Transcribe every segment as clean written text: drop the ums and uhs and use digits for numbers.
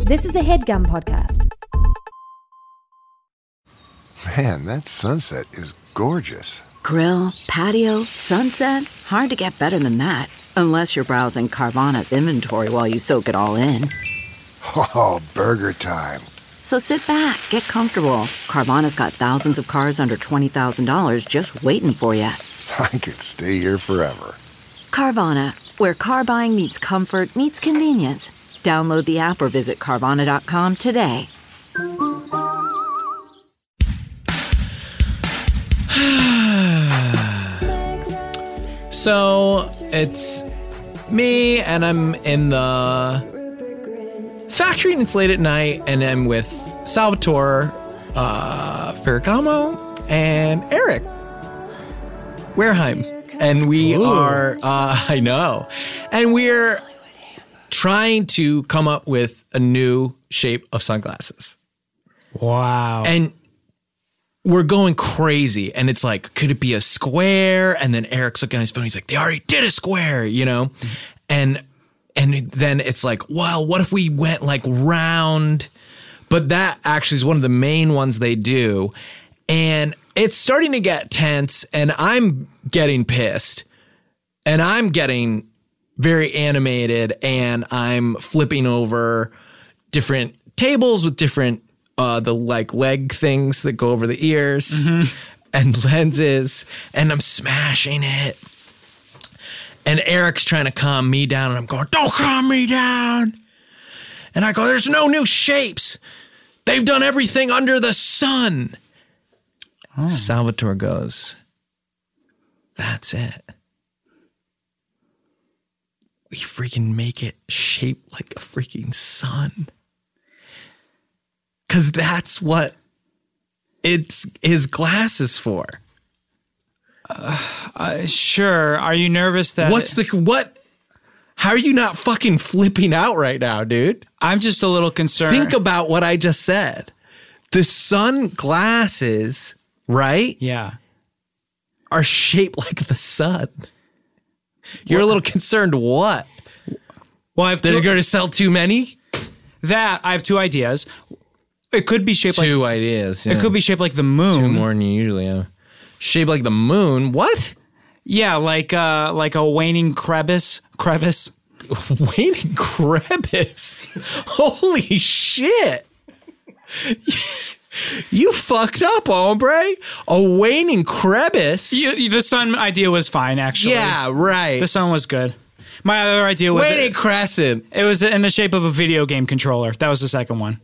This is a HeadGum podcast. Man, that sunset is gorgeous. Grill, patio, sunset. Hard to get better than that. Unless you're browsing Carvana's inventory while you soak it all in. Oh, burger time. So sit back, get comfortable. Carvana's got thousands of cars under $20,000 just waiting for you. I could stay here forever. Carvana, where car buying meets comfort meets convenience. Download the app or visit Carvana.com today. So it's me, and I'm in the factory, and it's late at night, and I'm with Salvatore Ferragamo and Eric Wareheim. And we are, I know, and we're trying to come up with a new shape of sunglasses. Wow. And we're going crazy, and it's like, could it be a square? And then Eric's looking at his phone. He's like, they already did a square, you know? And then it's like, well, what if we went like round? But that actually is one of the main ones they do. And it's starting to get tense, and I'm getting pissed, and I'm getting very animated, and I'm flipping over different tables with different the like leg things that go over the ears and lenses, and I'm smashing it. And Eric's trying to calm me down, and I'm going, don't calm me down. And I go, there's no new shapes. They've done everything under the sun. Oh. Salvatore goes, that's it. We freaking make it shaped like a freaking sun. Because that's what it's his glasses for. Sure. Are you nervous that... What? How are you not fucking flipping out right now, dude? I'm just a little concerned. Think about what I just said. The sunglasses, right? Yeah. Are shaped like the sun. You're a little concerned what? Well, They're going to sell too many? I have two ideas. It could be shaped like... Two ideas, yeah. It could be shaped like the moon. Two more than you usually have. Shaped like the moon? What? Yeah, like a waning crevice. Waning crevice? Holy shit. You fucked up, hombre. A waning crevice? The sun idea was fine, actually. Yeah, right. The sun was good. My other idea was... Waning crescent. It was in the shape of a video game controller. That was the second one.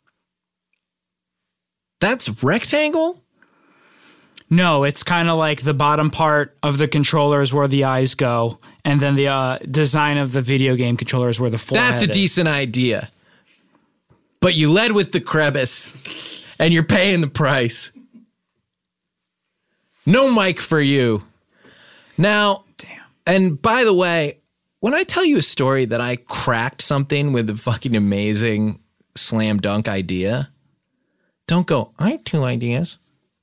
That's rectangle? No, it's kind of like the bottom part of the controller is where the eyes go, and then the design of the video game controller is where the forehead That's a decent idea. But you led with the crevice, and you're paying the price. No mic for you. Now, damn. And by the way, when I tell you a story that I cracked something with a fucking amazing slam dunk idea, don't go, I have two ideas.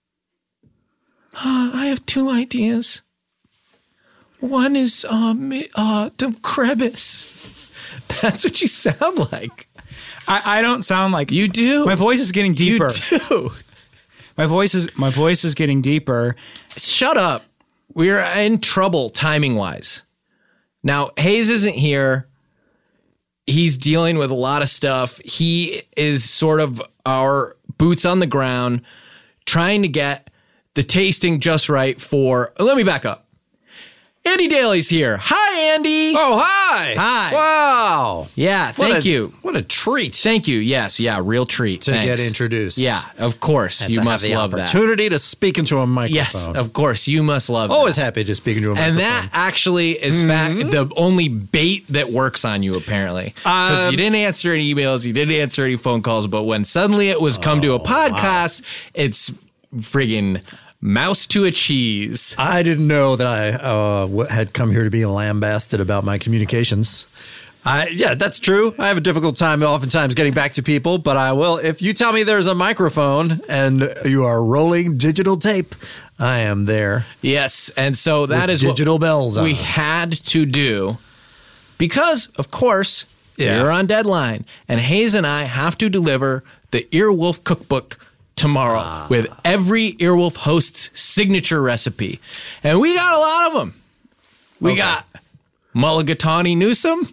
I have two ideas. One is the crevice. That's what you sound like. I don't sound like... You do. My voice is getting deeper. You do. My voice is getting deeper. Shut up. We're in trouble timing-wise. Now, Hayes isn't here. He's dealing with a lot of stuff. He is sort of our boots on the ground, trying to get the tasting just right for... Let me back up. Andy Daly's here. Hi, Andy. Oh, hi. Hi. Wow. Yeah, thank you. What a treat. Thank you. Yes, yeah, real treat. To get introduced. Yeah, of course. And you to must have the love that. opportunity to speak into a microphone. Yes, of course. You must love Always that. happy to speak into a microphone. And that actually is the only bait that works on you, apparently. Because you didn't answer any emails, you didn't answer any phone calls, but when suddenly it was come to a podcast, it's friggin' mouse to a cheese. I didn't know that I had come here to be lambasted about my communications. Yeah, that's true. I have a difficult time oftentimes getting back to people, but I will. If you tell me there's a microphone and you are rolling digital tape, I am there. Yes, and so that with is digital what bells we on. had to do because, of course, Yeah. We're on deadline. And Hayes and I have to deliver the Earwolf cookbook tomorrow with every Earwolf host's signature recipe. And we got a lot of them. We got mulligatawny Newsom.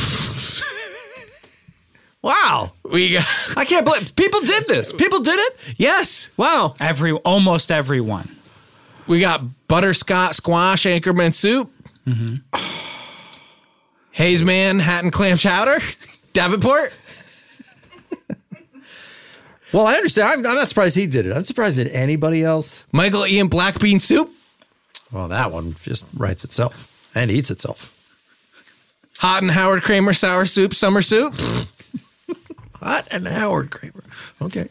Wow. We got, I can't believe people did this. People did it? yes. Wow. Almost everyone. We got butterscotch squash Anchorman soup. Hayes Manhattan clam chowder. Davenport. Well, I understand. I'm not surprised he did it. I'm surprised that anybody else. Michael Ian black bean soup. Well, that one just writes itself and eats itself. Hot and Howard Kramer sour soup, summer soup. Hot and Howard Kramer. Okay.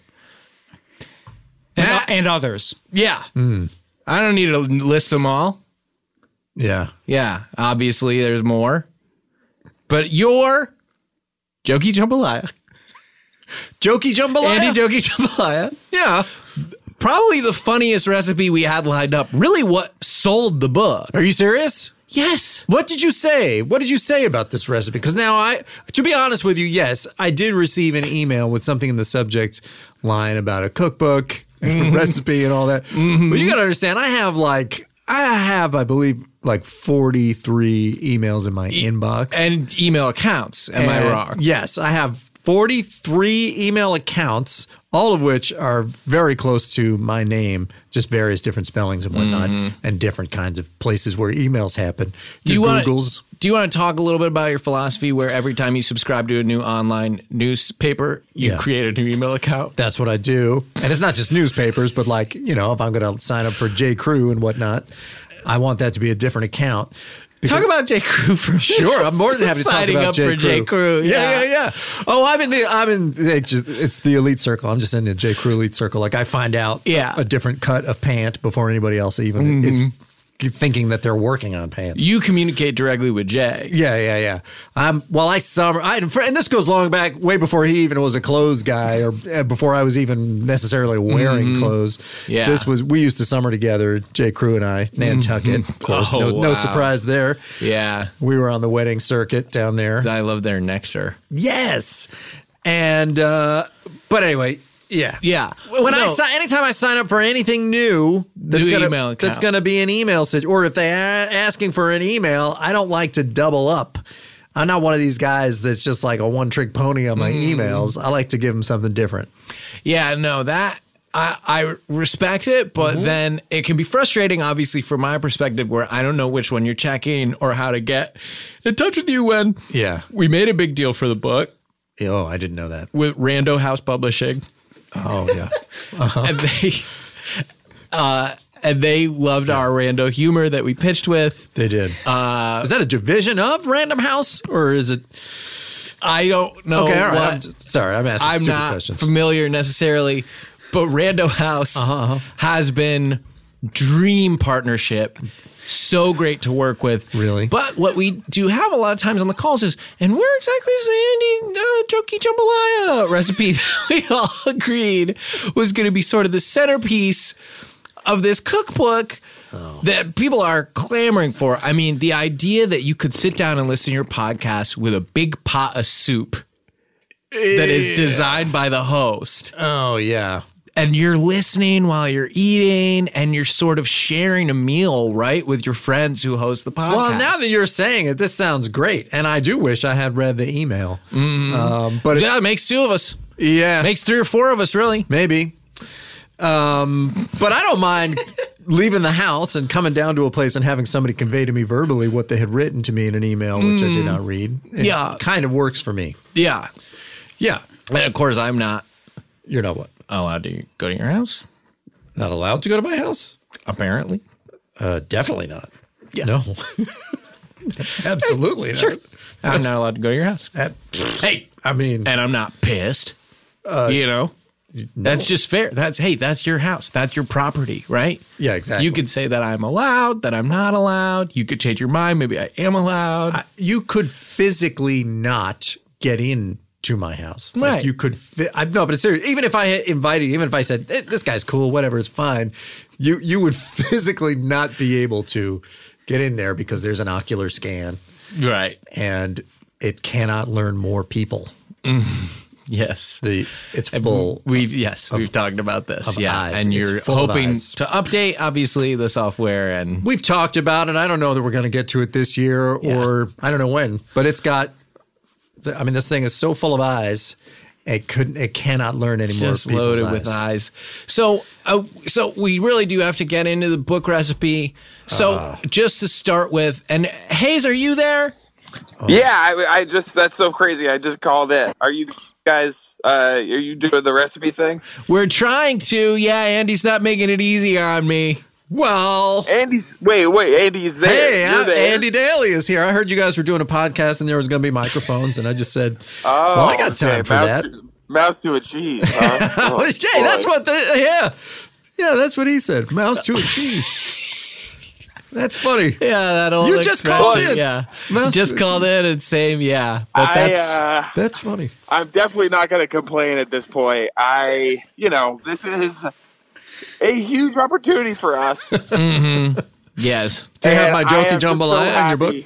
And others. Yeah. I don't need to list them all. Yeah. Yeah. Obviously, there's more. But your Jokey Jambalaya. Jokey Jambalaya. Andy Jokey Jambalaya. Yeah. Probably the funniest recipe we had lined up. Really what sold the book. Are you serious? Yes. What did you say? What did you say about this recipe? Because now to be honest with you, yes, I did receive an email with something in the subject line about a cookbook and a recipe and all that. But you got to understand, I have, I believe, like 43 emails in my inbox. And email accounts. Am I wrong? Yes, I have 43 email accounts, all of which are very close to my name, just various different spellings and whatnot, and different kinds of places where emails happen. Do you want Googles. to talk a little bit about your philosophy where every time you subscribe to a new online newspaper, you create a new email account? That's what I do. And it's not just newspapers, but like, if I'm going to sign up for J. Crew and whatnot, I want that to be a different account. Talk about J. Crew for Sure, I'm more than happy to talk signing about up for J. Crew. Yeah. Oh, it's the elite circle. I'm just in the J. Crew elite circle. Like I find out a different cut of pant before anybody else even is thinking that they're working on pants. You communicate directly with Jay. Yeah. And this goes long back, way before he even was a clothes guy, or before I was even necessarily wearing clothes. Yeah. We used to summer together, J. Crew and I, Nantucket, of course. No surprise there. Yeah. We were on the wedding circuit down there. I love their nectar. Yes. And, but anyway. Yeah. Anytime I sign up for anything new, that's going to be an email or if they are asking for an email, I don't like to double up. I'm not one of these guys that's just like a one-trick pony on my emails. I like to give them something different. Yeah, no, that I respect it, but then it can be frustrating, obviously, from my perspective, where I don't know which one you're checking or how to get in touch with you when we made a big deal for the book. Oh, I didn't know that. With Rando House Publishing. Oh, yeah. And they loved our rando humor that we pitched with. They did. Is that a division of Random House, or is it? I don't know. Okay, all right. I'm asking I'm stupid not questions. familiar necessarily, but Rando House has been dream partnership. So great to work with. Really? But what we do have a lot of times on the calls is, and where exactly is the Andy Jokey Jambalaya recipe that we all agreed was going to be sort of the centerpiece of this cookbook that people are clamoring for. I mean, the idea that you could sit down and listen to your podcast with a big pot of soup that is designed by the host. Oh, yeah. And you're listening while you're eating, and you're sort of sharing a meal, right, with your friends who host the podcast. Well, now that you're saying it, this sounds great. And I do wish I had read the email. But it makes two of us. Yeah. Makes 3 or 4 of us, really. Maybe. But I don't mind leaving the house and coming down to a place and having somebody convey to me verbally what they had written to me in an email, which I did not read. It kind of works for me. Yeah. Yeah. And, of course, I'm not. You're not what? Allowed to go to your house? Not allowed to go to my house? Apparently. Definitely not. Yeah. No. Absolutely not. Sure. I'm not allowed to go to your house. Hey, I mean. And I'm not pissed. No. That's just fair. That's your house. That's your property, right? Yeah, exactly. You could say that I'm allowed, that I'm not allowed. You could change your mind. Maybe I am allowed. You could physically not get in to my house. Like right. You could no, but it's serious. Even if I invited you, even if I said, this guy's cool, whatever, it's fine. You would physically not be able to get in there because there's an ocular scan. Right. And it cannot learn more people. Yes. It's full. We've talked about this. Yeah. eyes. And It's you're full of hoping eyes. to update, obviously, the software. And We've talked about it. I don't know that we're going to get to it this year or I don't know when, but it's got, this thing is so full of eyes. It cannot learn any more. just loaded with eyes. So we really do have to get into the book recipe. So just to start with, and Hayes, are you there? Yeah, I just, that's so crazy. I just called in. Are you guys, are you doing the recipe thing? We're trying to. Yeah, Andy's not making it easy on me. Well, Andy's there. hey, You're there. Andy Daly is here. I heard you guys were doing a podcast and there was going to be microphones, and I just said, well, I got time for that. Mouse to a cheese, huh? Oh, Jay, that's what that's what he said. Mouse to a cheese. That's funny. Yeah, that old You just expression, called in. Yeah, Mouse just to a called in and same. Yeah, but That's funny. I'm definitely not going to complain at this point. This is a huge opportunity for us. yes. Do you have my And I jokey am just jambalaya in your book?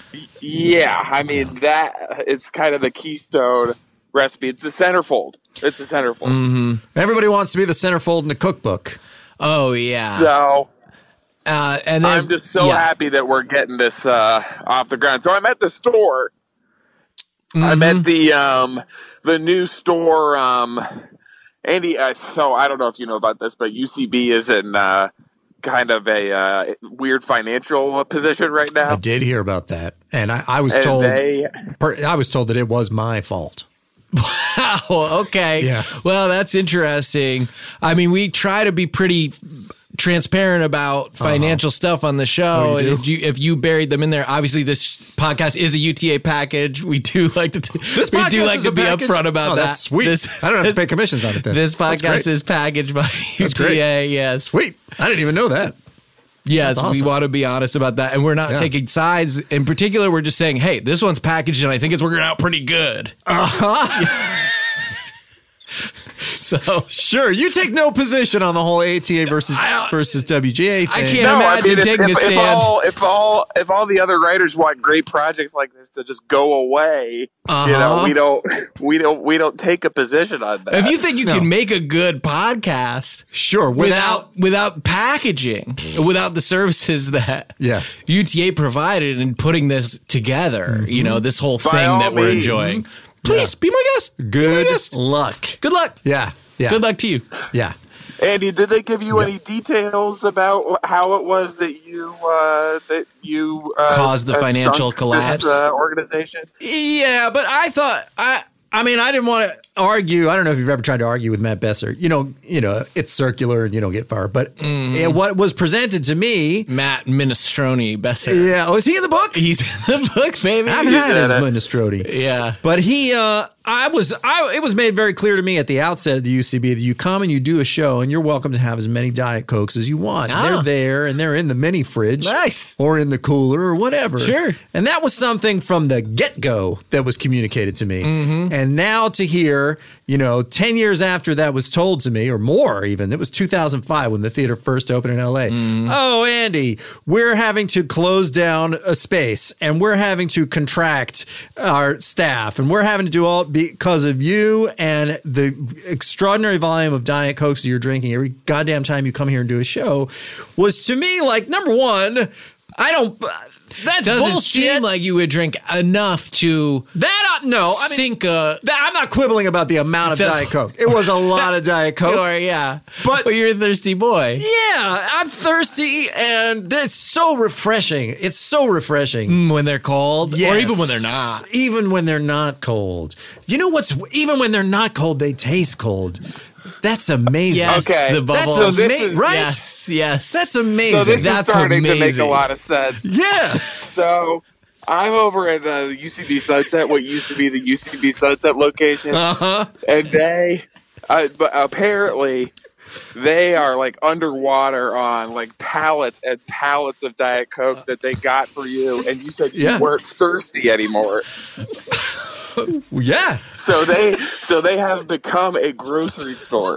Yeah, that it's kind of the keystone recipe. It's the centerfold. Everybody wants to be the centerfold in the cookbook. Oh yeah. So And then, I'm just so happy that we're getting this off the ground. So I'm at the store. I'm at the new store. Andy, so I don't know if you know about this, but UCB is in kind of a weird financial position right now. I did hear about that, and I was And told they- I was told that it was my fault. wow. Okay. Yeah. Well, that's interesting. I mean, we try to be pretty transparent about financial stuff on the show. Oh, you And do? if you buried them in there, obviously this podcast is a UTA package. We do like to be package? upfront about that. That's sweet. I don't have to pay commissions on it then. This That's podcast great. is packaged by That's great. UTA. Yes. Sweet. I didn't even know that. Yes, That's awesome. we want to be honest about that. And we're not taking sides. In particular, we're just saying, hey, this one's packaged and I think it's working out pretty good. So Sure, you take no position on the whole ATA versus WGA thing. I can't imagine taking a stand. If all the other writers want great projects like this to just go away, we don't take a position on that. If you think you can make a good podcast Sure, without packaging, without the services that UTA provided and putting this together, this whole thing By all that we're means. enjoying, please be my guest. Be my good guest. luck. Good luck. Yeah. Good luck to you. Yeah. Andy, did they give you any details about how it was that you Caused the financial sunk collapse? this, organization? Yeah, but I thought I didn't want to argue. I don't know if you've ever tried to argue with Matt Besser. It's circular and you don't get far. But what was presented to me, Matt Minestrone Besser. yeah, was he in the book? He's in the book, baby. I've had his minestrone. Yeah. But it was made very clear to me at the outset of the UCB that you come and you do a show and you're welcome to have as many Diet Cokes as you want. Ah. They're there and they're in the mini fridge. Nice. Or in the cooler or whatever. Sure. And that was something from the get-go that was communicated to me. Mm-hmm. And now to hear, 10 years after that was told to me, or more even, it was 2005 when the theater first opened in LA. Mm-hmm. Oh, Andy, we're having to close down a space and we're having to contract our staff and we're having to do all because of you and the extraordinary volume of Diet Cokes that you're drinking every goddamn time you come here and do a show was to me like, number one, that's Doesn't bullshit. seem like you would drink enough to sink a... I'm not quibbling about the amount of Diet Coke. It was a lot of Diet Coke. But you're a thirsty boy. Yeah, I'm thirsty, and it's so refreshing. It's so refreshing. When they're cold, Yes. or even when they're not. Even when they're not cold. You know what's... Even when they're not cold, they taste cold. That's amazing. Yes, Okay. the bubbles. That's So this is- right? Yes. That's amazing. So this That's is starting to make a amazing. lot of sense. yeah. So I'm over at the UCB Sunset, what used to be the UCB Sunset location, Uh-huh. and but apparently they are like underwater on like pallets and pallets of Diet Coke that they got for you, and you said you Yeah. weren't thirsty anymore. Yeah. So they have become a grocery store.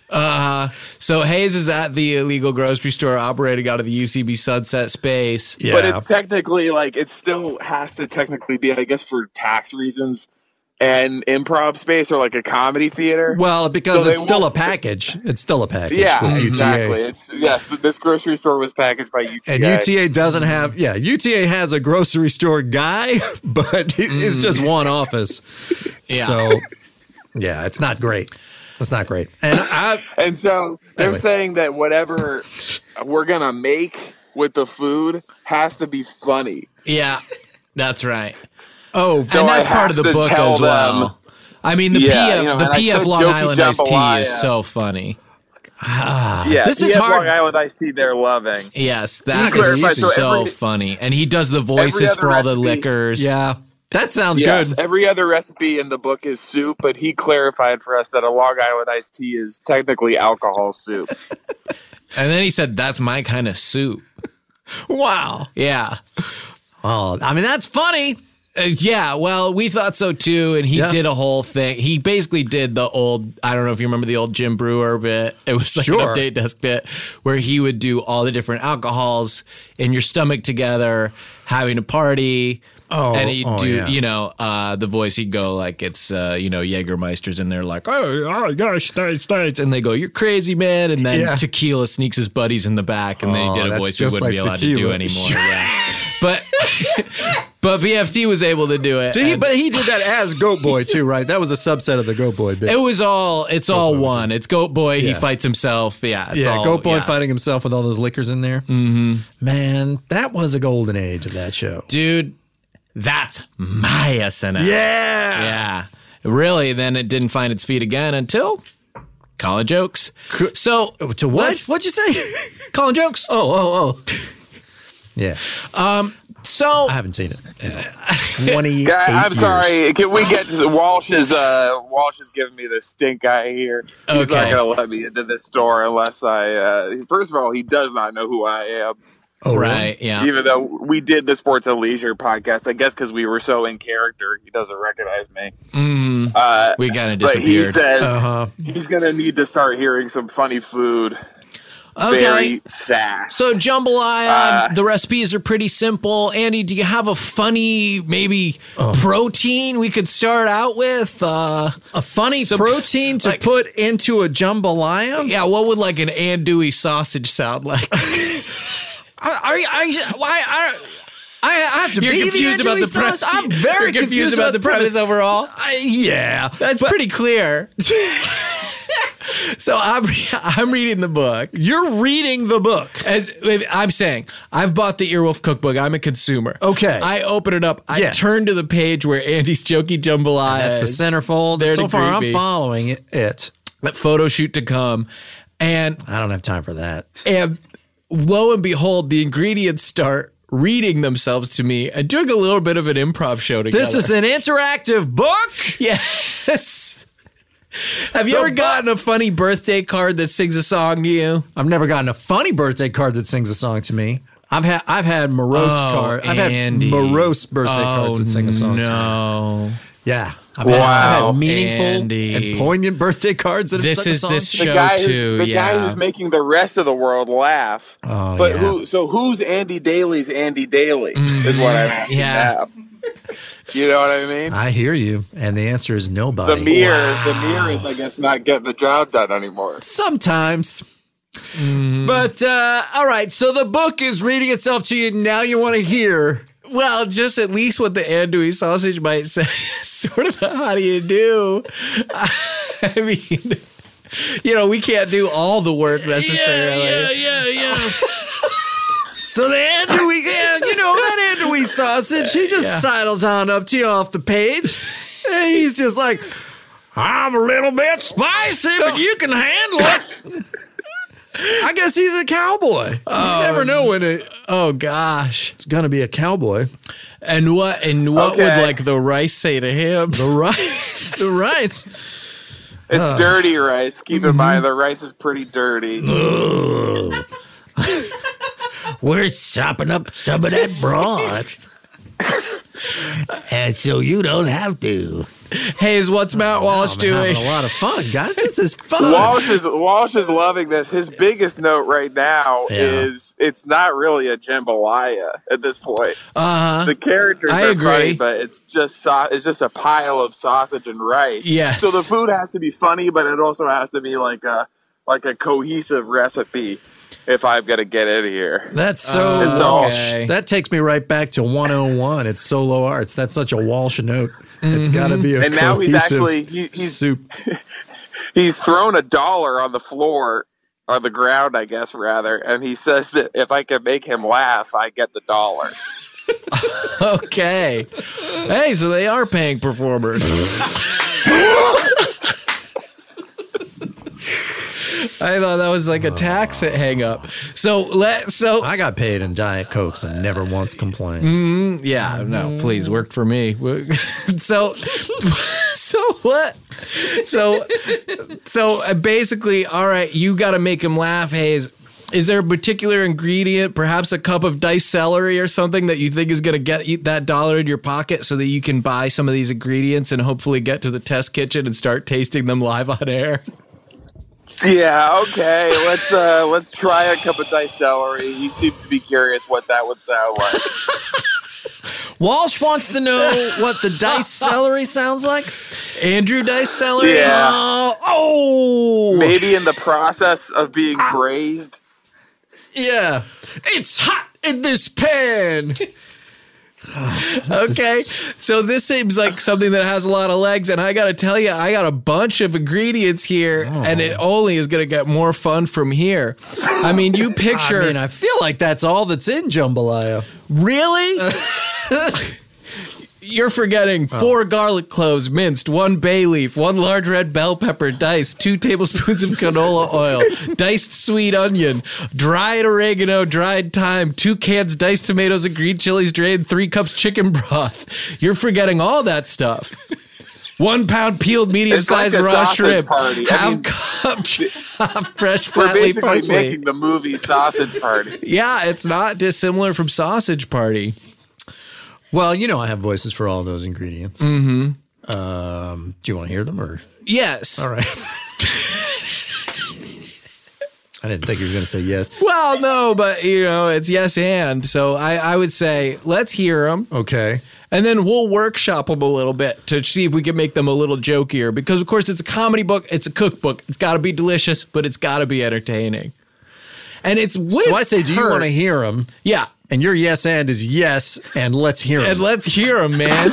So Hayes is at the illegal grocery store operating out of the UCB Sunset space. Yeah. But it's technically it still has to technically be, I guess, for tax reasons, an improv space or a comedy theater. Well, because So it's they still a won't- package. It's still a package. Yeah, with UTA. exactly. This grocery store was packaged by UTA. And UTA doesn't have, UTA has a grocery store guy, but it's just one office. Yeah. So, yeah, it's not great. It's not great. And so they're Anyway. saying that whatever we're going to make with the food has to be funny. Yeah, that's right. Oh, So and that's I part of have the to book tell as well. them- I mean, the Yeah, PF, and the I PF said Long Jokey Island iced tea Jambalaya. is so funny. Yeah, This is PF hard. Long Island iced tea they're loving. Yes, that He is clarified, so so every- funny. And he does the voices other for all the recipe- liquors. yeah. That sounds Yes, good. every other recipe in the book is soup, but he clarified for us that a Long Island iced tea is technically alcohol soup. And then he said, that's my kind of soup. Wow. Yeah. Oh, I mean, that's funny. Yeah, well, we thought so too, and he Yeah. did a whole thing. He basically did the old, I don't know if you remember the old Jim Brewer bit. It was like an Sure. update desk bit where he would do all the different alcohols in your stomach together, having a party. Oh, and he'd do, yeah. the voice, he'd go like, it's, Jägermeister's in there like, oh, gosh, thanks. And they go, you're crazy, man. And then Yeah. Tequila sneaks his buddies in the back, and then he Oh, did a that's voice we just wouldn't like be allowed to do Tequila. anymore. Yeah. But BFT was able to do it. and But he did that as Goat Boy, too, right? That was a subset of the Goat Boy bit. it's all one. It's Goat Boy. He Yeah. fights himself. Yeah. It's all, Goat Boy yeah. fighting himself with all those liquors in there. Mm-hmm. Man, that was a golden age of that show. Dude, that's my SNL. Yeah. Yeah. Really, then it didn't find its feet again until Colin Jokes. So, To what? let's- What'd you say? Colin Jokes. Oh. Yeah. So, I haven't seen it. 28 Guy, I'm years. sorry. Can we get to Walsh is giving me the stink eye here. He's Okay. not going to let me into this store unless I. First of all, he does not know who I am. Oh, really? right. Yeah. Even though we did the Sports and Leisure podcast, I guess because we were so in character, he doesn't recognize me. We kind of But he disappeared. says Uh-huh. he's going to need to start hearing some funny food Okay. very fast. So jambalaya, the recipes are pretty simple. Andy, do you have a funny maybe protein we could start out with? A funny So, protein to like- put into a jambalaya? Yeah, what would like an andouille sausage sound like? I have to You're be confused about the andouille premise. sauce? I'm very You're confused about the premise overall. Yeah. That's pretty clear. So I'm reading the book. You're reading the book. As I'm saying, I've bought the Earwolf cookbook. I'm a consumer. Okay. I open it up. I Yeah. turn to the page where Andy's Jokey Jambalaya That's the is. centerfold. There to So far, greet I'm me. following it. That photo shoot to come. And I don't have time for that. lo and behold, the ingredients start reading themselves to me and doing a little bit of an improv show together. This is an interactive book. Yes. Have you ever gotten a funny birthday card that sings a song to you? I've never gotten a funny birthday card that sings a song to me. I've had morose card. I've Andy. had morose birthday cards that sing a song to me. No. Yeah. I've Wow. had meaningful Andy. and poignant birthday cards that have This sung a is song this to the me. show guy too, who's, yeah. who's making the rest of the world laugh. Oh, but yeah. who's Andy Daly's Andy Daly is what I'm asking Yeah. now. You know what I mean? I hear you. And the answer is nobody. The mirror is, I guess, not getting the job done anymore. Sometimes. Mm-hmm. But, all right. So the book is reading itself to you. Now you want to hear. Well, just at least what the andouille sausage might say. Sort of a, how do you do? I mean, we can't do all the work necessarily. Yeah. So the andouille, that andouille sausage, he just sidles on up to you off the page. And he's just like, I'm a little bit spicy, but you can handle it. I guess he's a cowboy. You never know when it's Oh gosh. going to be a cowboy. And what would Okay. like the rice say to him? The rice. It's dirty rice. Keep in mind, the rice is pretty dirty. We're chopping up some of that broth. And so you don't have to. Hayes, what's Matt Walsh I'm doing? having a lot of fun, guys. This is fun. Walsh is loving this. His biggest note right now is it's not really a jambalaya at this point. The characters I are agree. funny, but it's just a pile of sausage and rice. Yes. So the food has to be funny, but it also has to be like a cohesive recipe. If I've got to get in here, That's so It's Walsh. okay. That takes me right back to 101. It's solo arts. That's such a Walsh note. It's got to be a and now he's cohesive actually he's soup. he's thrown $1 on the floor, on the ground, I guess, rather, and he says that if I can make him laugh, I get the $1. Okay. Hey, so they are paying performers. I thought that was like a tax hang up. So I got paid in Diet Cokes and never once complained. yeah, no, please, worked for me. So what? So basically, all right, you got to make him laugh, Hayes. Is there a particular ingredient, perhaps a cup of diced celery or something that you think is going to get you that $1 in your pocket so that you can buy some of these ingredients and hopefully get to the test kitchen and start tasting them live on air? Yeah, okay. Let's try a cup of diced celery. He seems to be curious what that would sound like. Walsh wants to know what the diced celery sounds like. Andrew diced celery? Yeah. Oh, Maybe in the process of being braised. yeah. It's hot in this pan. Okay, so this seems like something that has a lot of legs, and I got to tell you, I got a bunch of ingredients here, and it only is going to get more fun from here. I mean, you picture... I feel like that's all that's in jambalaya. Really? You're forgetting 4 garlic cloves minced, 1 bay leaf, 1 large red bell pepper diced, 2 tablespoons of canola oil, diced sweet onion, dried oregano, dried thyme, 2 cans diced tomatoes and green chilies drained, 3 cups chicken broth. You're forgetting all that stuff. 1 pound peeled medium-sized It's like a raw sausage shrimp, party. I half mean, cup chopped fresh We're flatly basically parsley. making the movie Sausage Party. Yeah, it's not dissimilar from Sausage Party. Well, you know I have voices for all those ingredients. Mm-hmm. Do you want to hear them or? Yes. All right. I didn't think you were going to say yes. Well, no, but, it's yes and. So I would say let's hear them. Okay. And then we'll workshop them a little bit to see if we can make them a little jokier. Because, of course, it's a comedy book. It's a cookbook. It's got to be delicious, but it's got to be entertaining. And it's... So I say, do you want to hear them? Yeah. And your yes and is yes, and let's hear them. And let's hear them, man.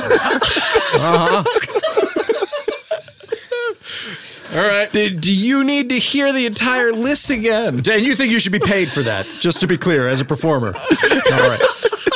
All right. Do you need to hear the entire list again? And you think you should be paid for that, just to be clear, as a performer. All right.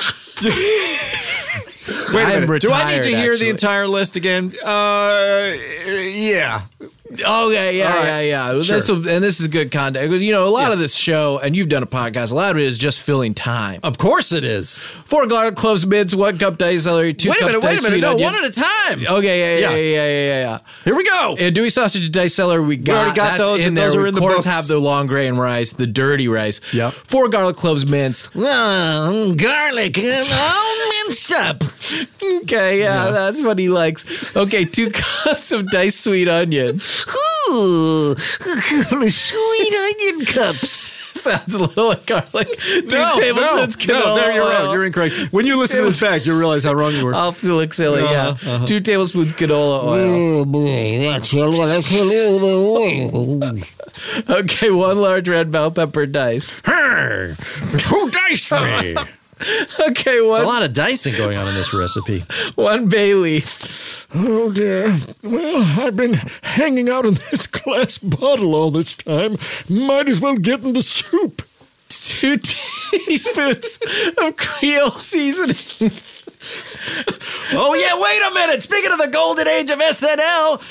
Wait a minute. Do I need to hear the entire list again? Yeah. Okay, yeah. Sure. This is good content. A lot of this show, and you've done a podcast, a lot of it is just filling time. Of course it is. 4 garlic cloves minced, 1 cup diced celery, 2 cups diced sweet No, onion. one at a time. Okay, yeah. Here we go. And Dewey sausage and diced celery, we already got that's those, in and there. those are We in the of course books. have the long grain rice, the dirty rice. Yep. 4 garlic cloves minced. Garlic all minced up. Okay, yeah, that's what he likes. Okay, 2 cups of diced sweet onion. Ooh, sweet onion cups. Sounds a little like garlic. 2 tablespoons canola no, you're oil. wrong. You're incorrect. When you listen to this back, you'll realize how wrong you were. I'll look silly, yeah. 2 tablespoons canola oil. Oh boy, that's a lot of oil. Okay, 1 large red bell pepper diced. Hey, who diced me? Okay, There's a 1 lot of dicing going on in this recipe. bay leaf. Oh, dear. Well, I've been hanging out in this glass bottle all this time. Might as well get in the soup. 2 teaspoons of Creole seasoning. Oh, yeah, wait a minute. Speaking of the golden age of SNL.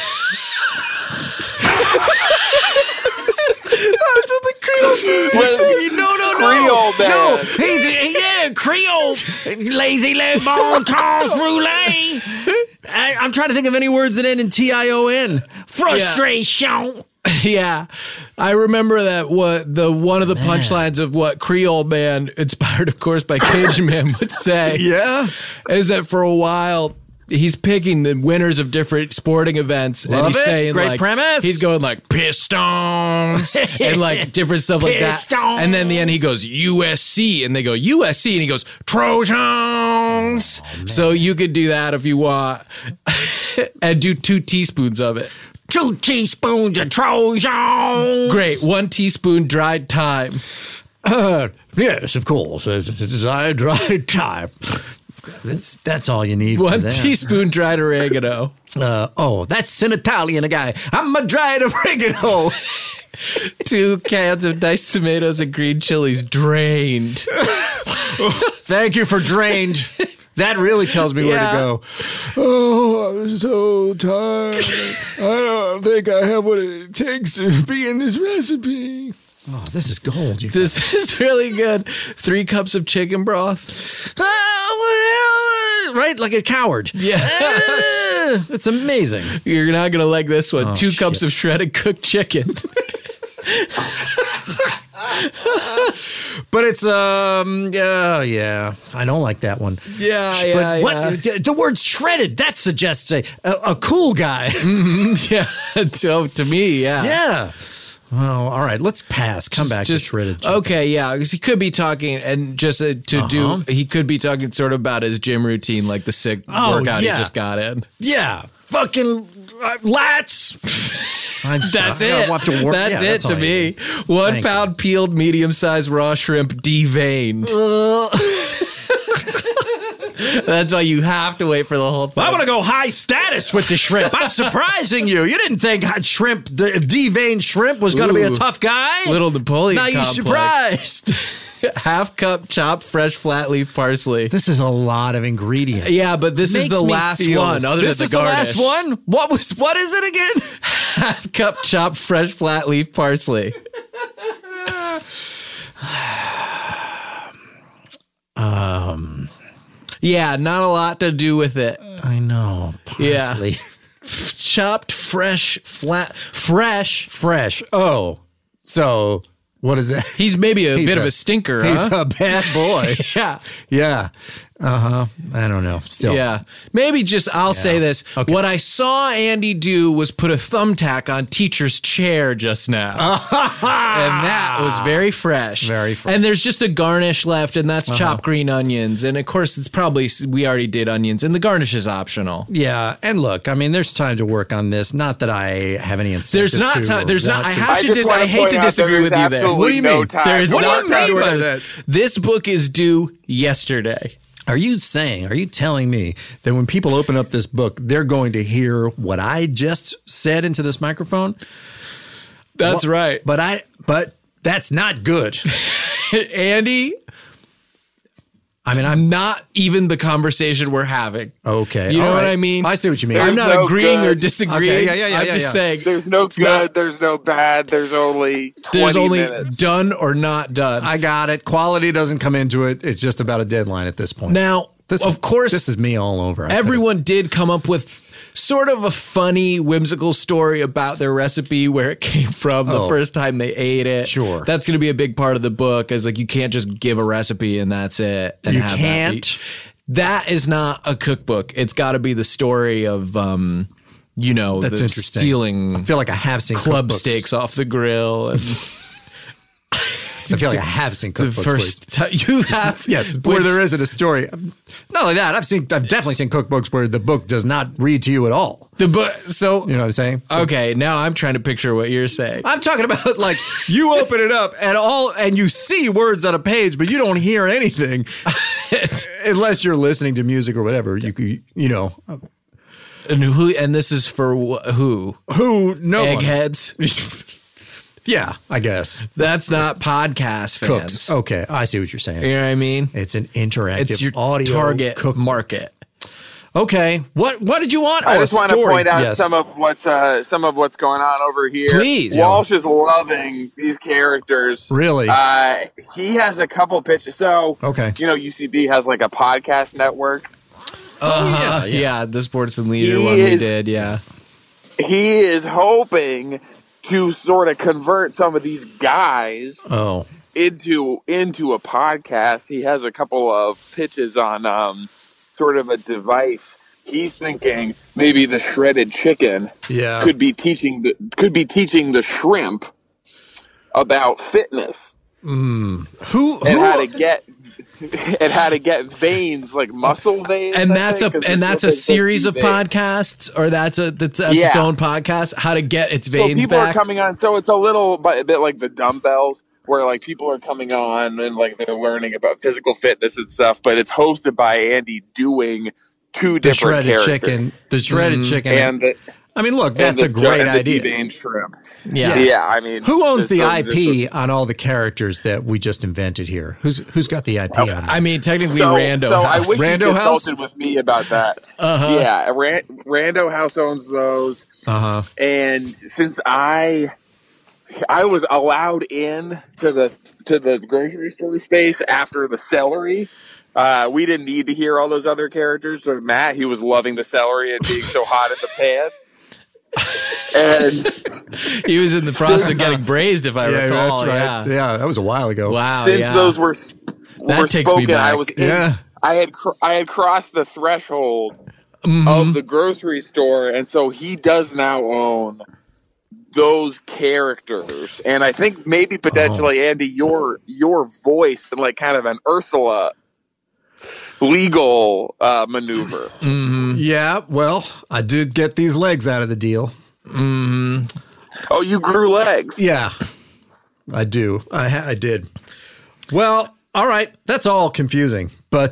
That's what the Creole seasoning. No. Creole No, man. Creole. Lazy leg bon temps roulette. I'm trying to think of any words that end in T-I-O-N. Frustration. Yeah, I remember that. One of the punchlines of what Creole Man, inspired of course by Cajun Man, would say. Yeah, is that for a while he's picking the winners of different sporting events, Love and he's it. saying Great like premise. he's going like Pistons and like different stuff like that. And then in the end he goes USC, and they go USC, and he goes Trojans. So you could do that if you want, and do 2 teaspoons of it. 2 teaspoons of Trojan. Great. 1 teaspoon dried thyme. Yes, of course. It's a dry time. That's all you need. 1 for that. teaspoon dried oregano. That's an Italian guy. I'm a dried oregano. 2 cans of diced tomatoes and green chilies drained. Thank you for drained. That really tells me where to go. Oh, I'm so tired. I don't think I have what it takes to be in this recipe. Oh, this is gold. This is really good. 3 cups of chicken broth. Right? Like a coward. Yeah. It's amazing. You're not going to like this one. Oh, 2 cups of shredded cooked chicken. But it's yeah. I don't like that one. Yeah, But the word shredded, that suggests a cool guy. Yeah. To me, yeah. Yeah. Well, all right. Let's pass. Come back to shredded chicken. Okay, yeah, because he could be talking, and just he could be talking sort of about his gym routine, like the sick workout he just got in. Yeah. Fucking lats. That's it. That's it to me. 1 pound peeled medium-sized raw shrimp deveined. That's why you have to wait for the whole thing. I want to go high status with the shrimp. I'm surprising you. You didn't think shrimp, the deveined shrimp, was going to be a tough guy? Little Napoleon Now you're complex. surprised. Half cup chopped fresh flat leaf parsley. This is a lot of ingredients. Yeah, but this is the last one. Other than the garnish. This is the last one? What is it again? Half cup chopped fresh flat leaf parsley. Yeah, not a lot to do with it. I know. Parsley. Yeah. Chopped fresh fresh. Oh, so what is that? He's maybe a bit of a stinker, He's huh? a bad boy. Yeah. Yeah. I don't know. Still. Yeah. Maybe I'll say this. Okay. What I saw Andy do was put a thumbtack on teacher's chair just now. And that was very fresh. Very fresh. And there's just a garnish left, and that's chopped green onions. And of course, we already did onions, and the garnish is optional. Yeah. And look, I mean, there's time to work on this. Not that I have any incentive There's not time. There's not. I hate to point out disagree with you there. absolutely no time. There's What do not you time to mean work by on that? This book is due yesterday. Are you telling me that when people open up this book, they're going to hear what I just said into this microphone? That's right. But that's not good. Andy, I mean, I'm not even the conversation we're having. Okay. You know all what right. I mean? I see what you mean. I'm There's not no agreeing or good. disagreeing. Okay, yeah, I'm just saying There's no good, not- there's no bad, there's only 20 there's only minutes. done or not done. I got it. Quality doesn't come into it. It's just about a deadline at this point. Now, of course, this is me all over. everyone did come up with sort of a funny, whimsical story about their recipe, where it came from the first time they ate it. Sure. That's going to be a big part of the book, is like you can't just give a recipe and that's it. And You have can't? That, that is not a cookbook. It's got to be the story of, That's the interesting. stealing I feel like I have seen club cookbooks. steaks off the grill. And I feel like I have seen the cookbooks. first time you have. Yes, where there isn't a story. Not only that, I've definitely seen cookbooks where the book does not read to you at all. The book. So You know what I'm saying? okay, now I'm trying to picture what you're saying. I'm talking about like you open it up and you see words on a page, but you don't hear anything unless you're listening to music or whatever. And this is for who? Who? No one. Eggheads. Yeah, I guess. That's not podcast fans. Cooks. Okay, I see what you're saying. You know what I mean? It's an interactive It's your audio target cook. market. Okay, what did you want? I Oh, just a want to story. point out Yes. some of what's going on over here. Please. Walsh is loving these characters. Really? He has a couple pitches. So, Okay. UCB has like a podcast network. Yeah, the Sports and Leisure He one we is- did. Yeah. He is hoping to sort of convert some of these guys Oh, into a podcast. He has a couple of pitches on sort of a device. He's thinking maybe the shredded chicken yeah. could be teaching the shrimp about fitness Who? and how to get veins, like muscle veins. And I that's think, 'cause a there's series of veins. podcasts, or that's its Yeah. own podcast. How to get its So veins people back. are coming on. So it's a bit like the dumbbells, where like people are coming on and like they're learning about physical fitness and stuff. But it's hosted by Andy doing two The different shredded characters. chicken. The shredded chicken. And the, I mean, look, that's and a great and the idea. deveined shrimp. Yeah. I mean, Who owns the so IP on all the characters that we just invented here? Who's got the IP on it? I mean, technically, So Rando I House. wish Rando you House? consulted with me about that. Uh-huh. Yeah, Rando House owns those. Uh-huh. And since I was allowed in to the grocery store space after the celery, we didn't need to hear all those other characters. So Matt, he was loving the celery and being so hot in the pan. And He was in the process of getting braised, if I recall. that's right. Yeah. Yeah, that was a while ago. Wow. since yeah. those were That takes me spoken, I back. was in, Yeah. I had crossed the threshold Mm-hmm. of the grocery store, and so he does now own those characters. And I think maybe potentially, Andy, your voice and like kind of an Ursula legal maneuver. Yeah, well, I did get these legs out of the deal. Oh, you grew legs. Yeah, I do. I did. Well, all right. That's all confusing. But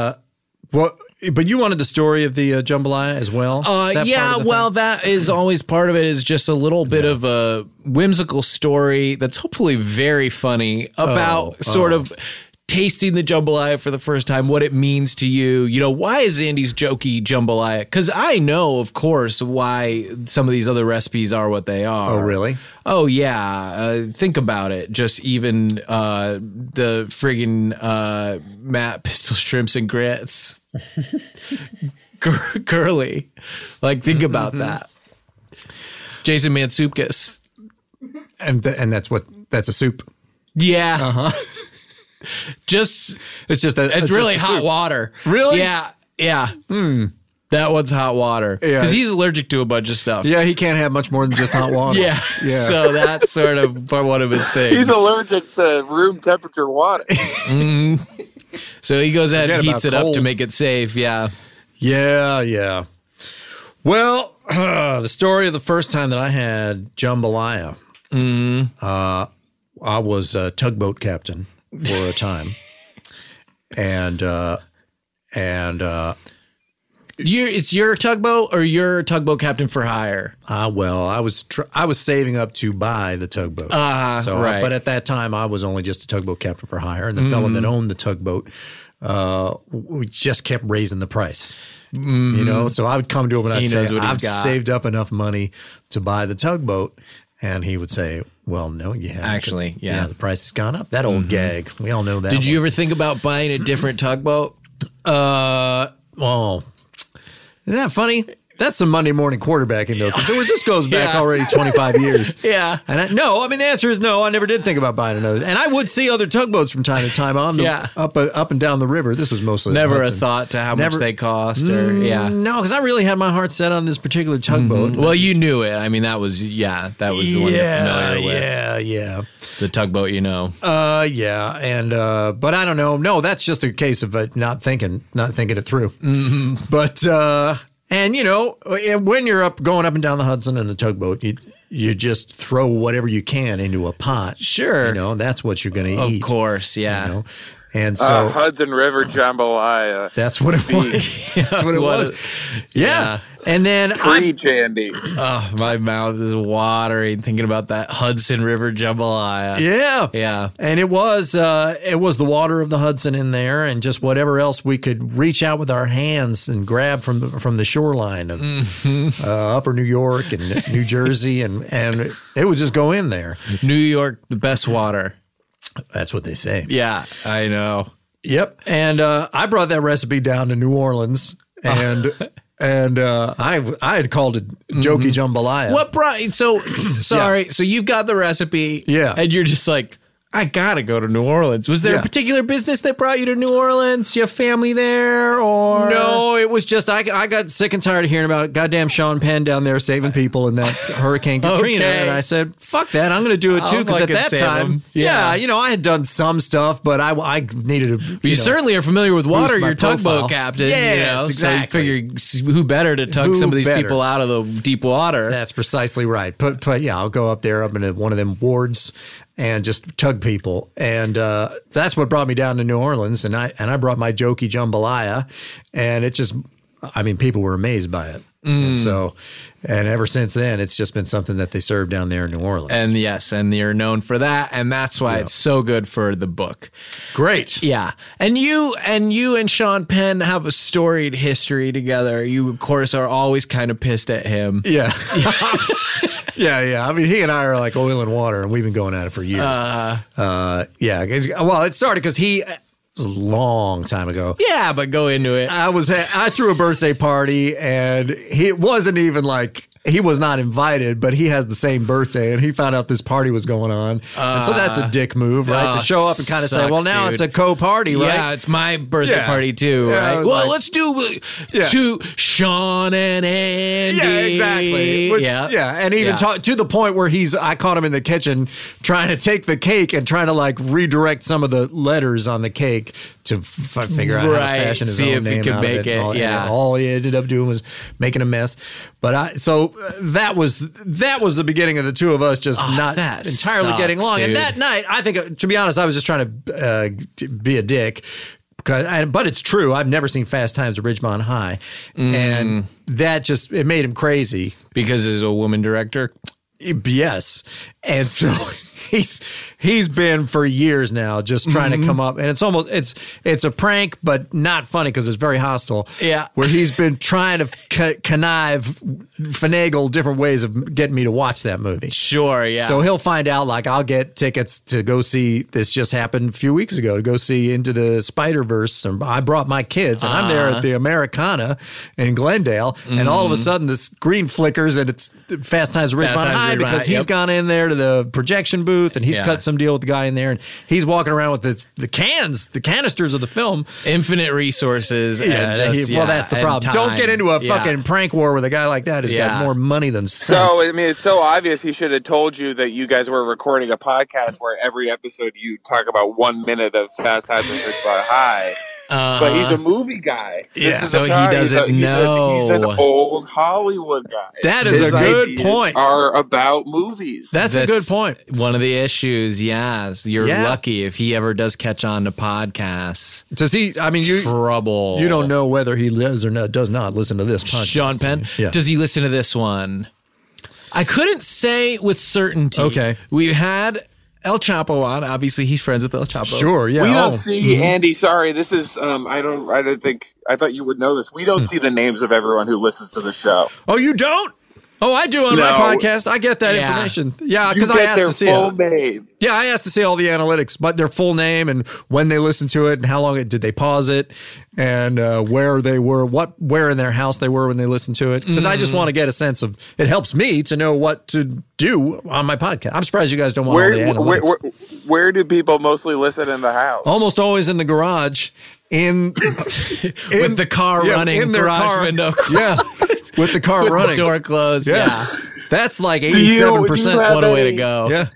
but you wanted the story of the jambalaya as well? Is that part Yeah, of the well, thing? that is always part of it, is just a little bit of a whimsical story that's hopefully very funny about sort of tasting the jambalaya for the first time, what it means to you. You know, why is Andy's jokey jambalaya? Because I know, of course, why some of these other recipes are what they are. Oh, really? Oh, yeah. Think about it. Just even the friggin' Matt Pistol Shrimps and Grits. Curly. Like, think about that. Jason Mantzoukas. And that's a soup. Yeah. Uh-huh. It's It's really just a hot soup. water. Really? Yeah. Yeah. That one's hot water. Yeah. Because he's allergic to a bunch of stuff. Yeah, he can't have much more than just hot water. Yeah. So that's sort of one of his things. He's allergic to room temperature water. So he goes ahead and Forget heats about it up cold. to make it safe. Yeah. Yeah. Well, the story of the first time that I had jambalaya. I was a tugboat captain for a time, and It's your tugboat, or you're tugboat captain for hire? well, I was saving up to buy the tugboat. Right. But at that time, I was only just a tugboat captain for hire, and the fellow that owned the tugboat, we just kept raising the price. You know, so I would come to him and I'd He say, knows what he's "I've got." saved up enough money to buy the tugboat," and he would say, "Well, no, you haven't. Actually, yeah. the price has gone up." That old gag, we all know that. Did you one. ever think about buying a different tugboat? Well, isn't that funny? That's some Monday morning quarterbacking, though. 'Cause this goes back Yeah. already 25 years. Yeah. And the answer is no. I never did think about buying another. And I would see other tugboats from time to time on the Yeah. up and down the river. This was mostly the Never a Hudson. thought to how Never- much they cost, or yeah. No, because I really had my heart set on this particular tugboat. Well, you knew it. I mean, that was the one you're familiar with. Yeah. The tugboat, you know. Yeah, and but I don't know. No, that's just a case of not thinking it through. Mm-hmm. But and you know, when you're going up and down the Hudson in the tugboat, you just throw whatever you can into a pot. Sure. You know, that's what you're going to Of eat. course, yeah. You know? And so Hudson River jambalaya. that's what it was. That's what it was. Yeah. And then Preach, Andy. Oh, my mouth is watering thinking about that Hudson River jambalaya. Yeah. And it was the water of the Hudson in there, and just whatever else we could reach out with our hands and grab from the shoreline of Upper New York and New Jersey, and it would just go in there. New York, the best water. That's what they say. Yeah, I know. Yep. And I brought that recipe down to New Orleans, and And I had called it Jokey Jambalaya. What brought you? So sorry. So you've got the recipe. Yeah. And you're just like, I gotta go to New Orleans. Was there a particular business that brought you to New Orleans? Do you have family there, or no? It was just I got sick and tired of hearing about goddamn Sean Penn down there saving people in that Hurricane Katrina, and I said, "Fuck that! I'm going to do it too." Because at that time, I had done some stuff, but I needed to. You certainly are familiar with water. You're a tugboat captain. Yes, exactly. So you figure who better to tug some of these people out of the deep water? That's precisely right. But I'll go up there. I'm in one of them wards and just tug people. And so that's what brought me down to New Orleans. And I brought my Jokey Jambalaya, and it just, people were amazed by it. And ever since then, it's just been something that they serve down there in New Orleans. And yes, and you're known for that, and that's why it's so good for the book. Great. Yeah. And you and Sean Penn have a storied history together. You, of course, are always kind of pissed at him. Yeah. Yeah. He and I are like oil and water, and we've been going at it for years. Well, it started because it was a long time ago. Yeah, but go into it. I threw a birthday party, and it wasn't even like he was not invited, but he has the same birthday, and he found out this party was going on. And so that's a dick move, right? To show up and kind of say, well, now it's a co-party, right? Yeah, it's my birthday party too, right? Well, let's do to Sean and Andy. Yeah, exactly. And even to the point where I caught him in the kitchen trying to take the cake and trying to like redirect some of the letters on the cake to figure out how to fashion his own name out of it. And all he ended up doing was making a mess. But that was the beginning of the two of us just not entirely getting along. Dude. And that night, I think, to be honest, I was just trying to be a dick. But it's true. I've never seen Fast Times at Ridgemont High, and that it made him crazy because he's a woman director. Yes, and so he's been for years now just trying to come up, and it's a prank, but not funny because it's very hostile. Yeah, where he's been trying to finagle different ways of getting me to watch that movie. Sure, yeah. So he'll find out like I'll get tickets to go see. This just happened a few weeks ago to go see Into the Spider-Verse. And I brought my kids, and I'm there at the Americana in Glendale, and all of a sudden the screen flickers and it's Fast Times at Ridgemont High because he's gone in there to the projection booth and he's cut some deal with the guy in there, and he's walking around with the canisters of the film. Infinite resources. Well, that's the problem. Don't get into a fucking prank war with a guy like that who's got more money than sense. So, it's so obvious he should have told you that you guys were recording a podcast where every episode you talk about 1 minute of Fast Times at Ridgemont High. But he's a movie guy. So he doesn't know. He's an old Hollywood guy. That is a good point. Are about movies. That's a good point. One of the issues, yes. You're lucky if he ever does catch on to podcasts. Does he? Trouble. You don't know whether he does or does not listen to this podcast. Sean Penn? Yeah. Does he listen to this one? I couldn't say with certainty. Okay. We had El Chapo on. Obviously, he's friends with El Chapo. Sure, yeah. We don't see Andy. Sorry, this is. I don't think. I thought you would know this. We don't see the names of everyone who listens to the show. Oh, you don't? Oh, I do on my podcast. I get that information. Yeah, because I asked to see full name. Yeah, I asked to see all the analytics, but their full name and when they listened to it and how long did they pause it and where they were, where in their house they were when they listened to it. Because I just want to get a sense of. It helps me to know what to do on my podcast. I'm surprised you guys don't want all the analytics. Where do people mostly listen in the house? Almost always in the garage. With the car running, in their garage window. Yeah, with the car running, the door closed. Yeah. That's like 87%. What a way to go! Yeah.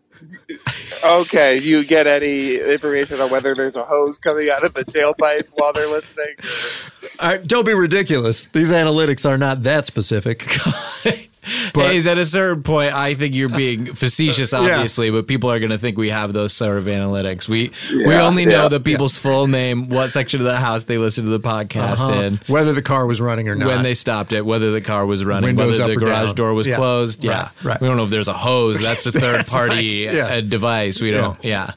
Okay, do you get any information on whether there's a hose coming out of the tailpipe while they're listening? All right, don't be ridiculous. These analytics are not that specific. But Hayes, at a certain point, I think you're being facetious, obviously, but people are going to think we have those sort of analytics. We only know the people's full name, what section of the house they listen to the podcast in, whether the car was running or not, when they stopped it, whether the car was running, windows whether the garage door was Yeah. closed. Yeah, right. We don't know if there's a hose. That's a third party device. We don't. Yeah.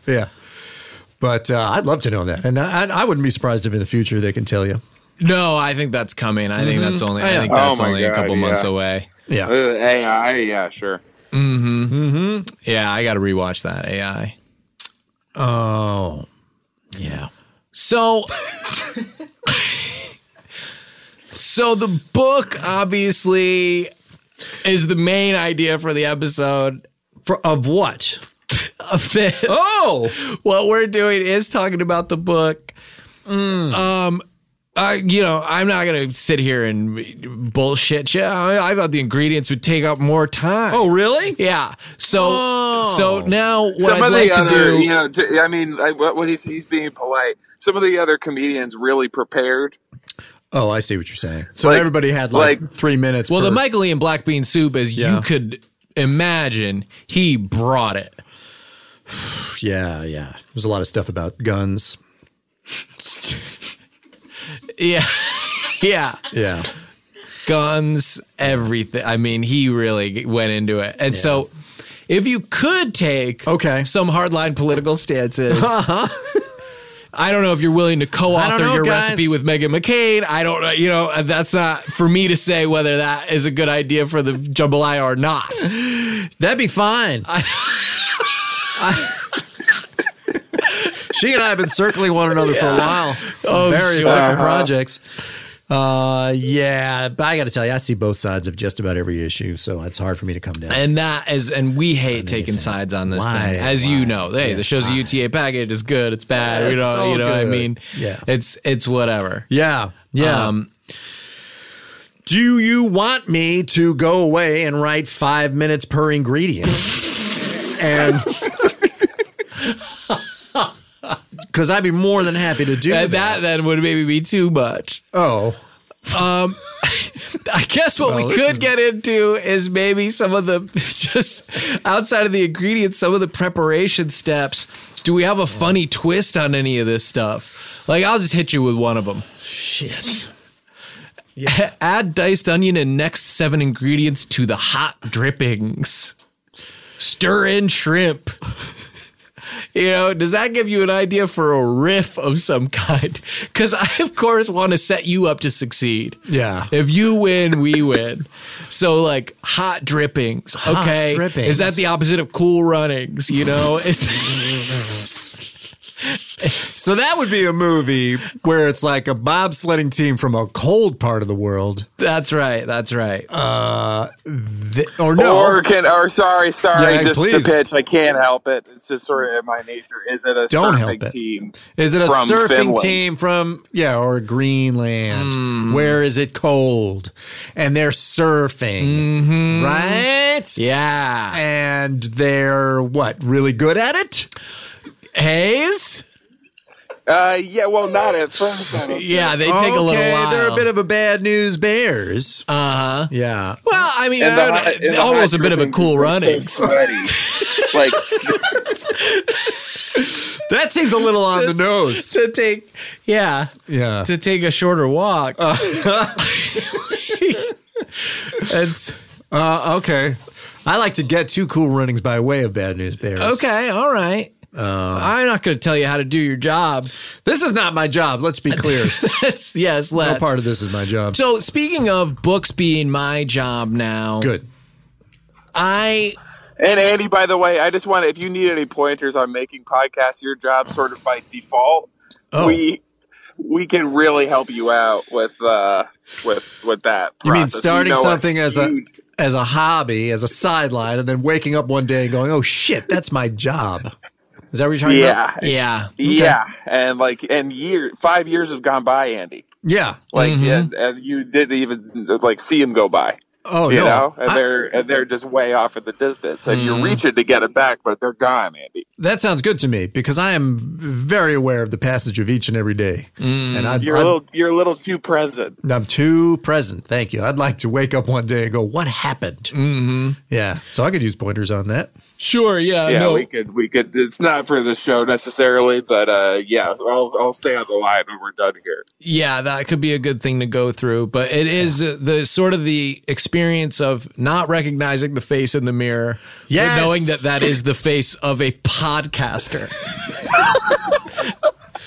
But I'd love to know that, and I wouldn't be surprised if in the future they can tell you. No, I think that's coming. I think that's only. I think that's only a couple months away. Yeah. AI, sure. Yeah, I got to rewatch that AI. Oh, yeah. So So the book obviously is the main idea for the episode. Of what? Of this. Oh! What we're doing is talking about the book. I'm not going to sit here and bullshit you. I thought the ingredients would take up more time. Oh, really? Yeah. So now what Some I'd of like the other, to do... when he's being polite, some of the other comedians really prepared. Oh, I see what you're saying. So everybody had like 3 minutes. Well, the Michael Ian Black Bean Soup, as you could imagine, he brought it. Yeah. There's a lot of stuff about guns. Yeah. Guns, everything. I mean, he really went into it. And so if you could take some hardline political stances... I don't know if you're willing to co-author your recipe with Meghan McCain. I don't know. That's not for me to say whether that is a good idea for the jambalaya or not. That'd be fine. She and I have been circling one another for a while. Various different projects. But I got to tell you, I see both sides of just about every issue, so it's hard for me to come down. And we hate taking sides on this thing, as you know. Hey, the show's a UTA package. It's good. It's bad. It's all what I good. mean? Yeah. It's whatever. Yeah. Do you want me to go away and write 5 minutes per ingredient? And because I'd be more than happy to do that. That then would maybe be too much. Oh. I guess what we could get into is maybe some of the, just outside of the ingredients, some of the preparation steps. Do we have a funny twist on any of this stuff? Like, I'll just hit you with one of them. Shit. Yeah. Add diced onion and next 7 ingredients to the hot drippings. Stir in shrimp. Does that give you an idea for a riff of some kind? Because I, of course, want to set you up to succeed. Yeah. If you win, we win. So, like, hot drippings. Okay. Hot drippings. Is that the opposite of cool runnings? So that would be a movie where it's like a bobsledding team from a cold part of the world. That's right. Sorry, Yeah, just please. to pitch. I can't help it. It's just sort of in my nature. Is it a surfing team? Is it a from surfing Finland? team from or Greenland? Where is it cold? And they're surfing, right? Yeah. And they're really good at it? Hayes? Not at first. Yeah, they take a little while. They're a bit of a bad news bears. Uh-huh. Yeah. Well, I mean, almost a bit of a cool runnings. So that seems a little on the nose. To take a shorter walk. It's okay. I like to get to cool runnings by way of bad news bears. Okay, all right. I'm not going to tell you how to do your job. This is not my job. Let's be clear. Yes, no part of this is my job. So speaking of books being my job now. Good. And Andy, by the way, I just want if you need any pointers on making podcasts your job sort of by default, we can really help you out with that. You mean process. starting something as a hobby, as a sideline, and then waking up one day and going, "Oh shit, that's my job." Is that what you're talking about? Yeah. Yeah. And 5 years have gone by, Andy. Yeah. And you didn't even see them go by. Oh, you know? And they're just way off in the distance. And you're reaching to get it back, but they're gone, Andy. That sounds good to me because I am very aware of the passage of each and every day. And you're a little too present. I'm too present. Thank you. I'd like to wake up one day and go, "What happened?" Mm-hmm. Yeah. So I could use pointers on that. Sure. Yeah. Yeah. No. We could. It's not for the show necessarily, but I'll stay on the line when we're done here. Yeah, that could be a good thing to go through. But it is the sort of the experience of not recognizing the face in the mirror, yes, but knowing that is the face of a podcaster.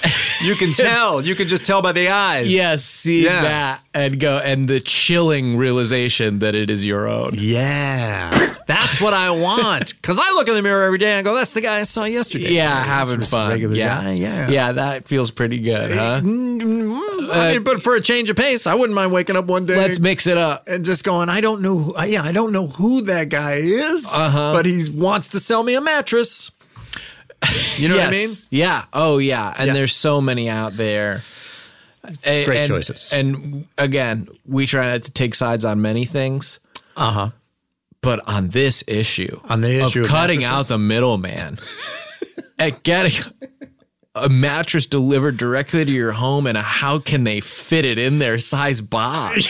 You can tell. You can just tell by the eyes. Yes, see Yeah. that and go, and the chilling realization that it is your own. Yeah. That's what I want. Because I look in the mirror every day and I go, that's the guy I saw yesterday. Yeah, That's having just a fun. regular yeah. guy. Yeah. Yeah, that feels pretty good, huh? I mean, but for a change of pace, I wouldn't mind waking up one day. Let's mix it up. And just going, I don't know. I don't know who that guy is, but he wants to sell me a mattress. You know what I mean? Yeah. Oh, yeah. And Yeah. there's so many out there. Great choices. And again, we try not to take sides on many things. But on this issue, of cutting mattresses? out the middleman and getting a mattress delivered directly to your home, and how can they fit it in their size box?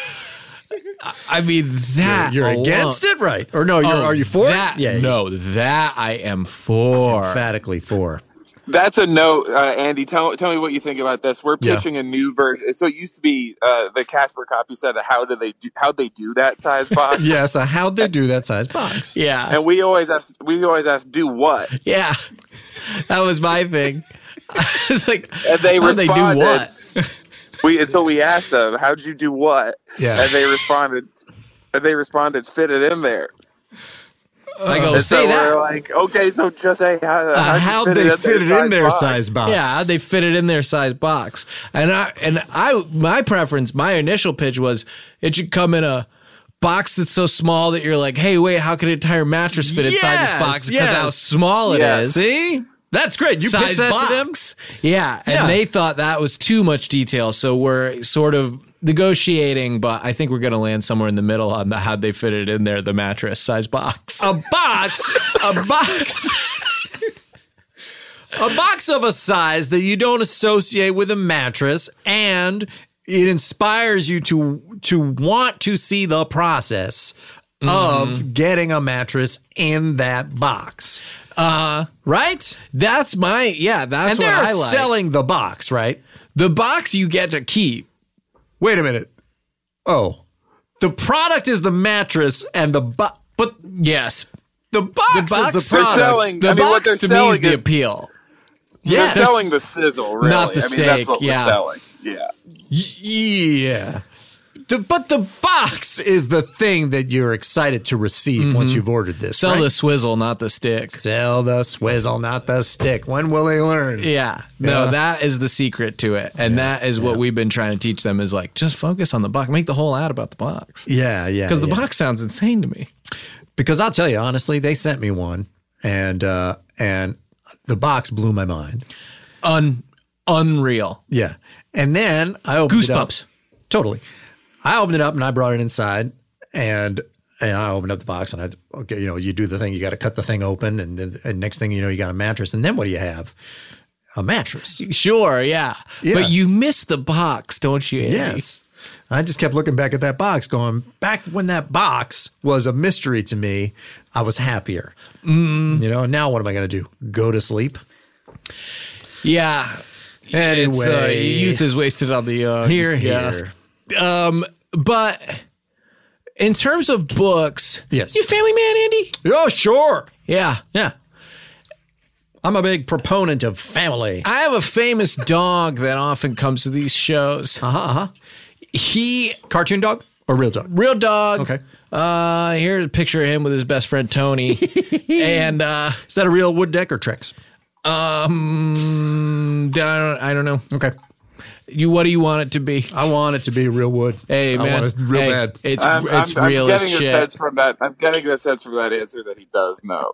I mean, that You're alone- against it, right? Or no, are you for that? it? Yeah, No, that I am for. emphatically for. That's a no, Andy. Tell me what you think about this. We're pitching a new version. So it used to be the Casper copy said, how'd they do that size box? Yes, how'd they do that size box? Yeah. And we always ask, do what? Yeah. That was my thing. It's like, And they how'd they do responded. what? So we asked them, how'd you do what? Yeah. And they responded, fit it in there. I go, And say so that. we're like, okay, so just say How'd they fit it in their size box? Yeah, how'd they fit it in their size box? And my preference, my initial pitch was it should come in a box that's so small that you're like, hey, wait, how could an entire mattress fit inside this box because how small it is? See? That's great. You Size pitched that box. to them? Yeah, and Yeah. they thought that was too much detail, so we're sort of negotiating, but I think we're going to land somewhere in the middle on how'd they fit it in there, the mattress size box. A box of a size that you don't associate with a mattress, and it inspires you to want to see the process of getting a mattress in that box. Right? That's and what they're I like. selling the box, right? The box you get to keep. Wait a minute. Oh, the product is the mattress, and but Yes. the box, box- is the They're product. selling. The I mean, what box they're to me selling is the is appeal. Yeah, they're selling the sizzle, really. Not the I mean, steak, that's what yeah. we're selling. Yeah. Yeah. But the box is the thing that you're excited to receive once you've ordered this. Sell right? the swizzle, not the stick. Sell the swizzle, not the stick. When will they learn? Yeah. No, Yeah. that is the secret to it. And that is what we've been trying to teach them is like, just focus on the box. Make the whole ad about the box. Yeah. Because the box sounds insane to me. Because I'll tell you honestly, they sent me one, and the box blew my mind. Unreal. Yeah. And then I opened it up. Goosebumps. Totally. I opened it up and I brought it inside, and I opened up the box, and you do the thing. You got to cut the thing open, and next thing you know, you got a mattress. And then what do you have? A mattress. Sure, yeah. Yeah. But you miss the box, don't you, Andy? Yes. I just kept looking back at that box going, back when that box was a mystery to me, I was happier. Now what am I going to do? Go to sleep? Yeah. Anyway. Youth is wasted on the young. Here. But in terms of books, Yes. you a family man, Andy? Oh, sure. Yeah. Yeah. I'm a big proponent of family. I have a famous dog that often comes to these shows. He, Cartoon dog or real dog? real dog. Okay. Here's a picture of him with his best friend Tony. And Is that a real wood deck or tricks? I don't know. Okay. What do you want it to be? I want it to be real wood. Hey, I man. want it real Hey, bad. It's I'm real as getting a shit. sense from that. I'm getting a sense from that answer that he does know.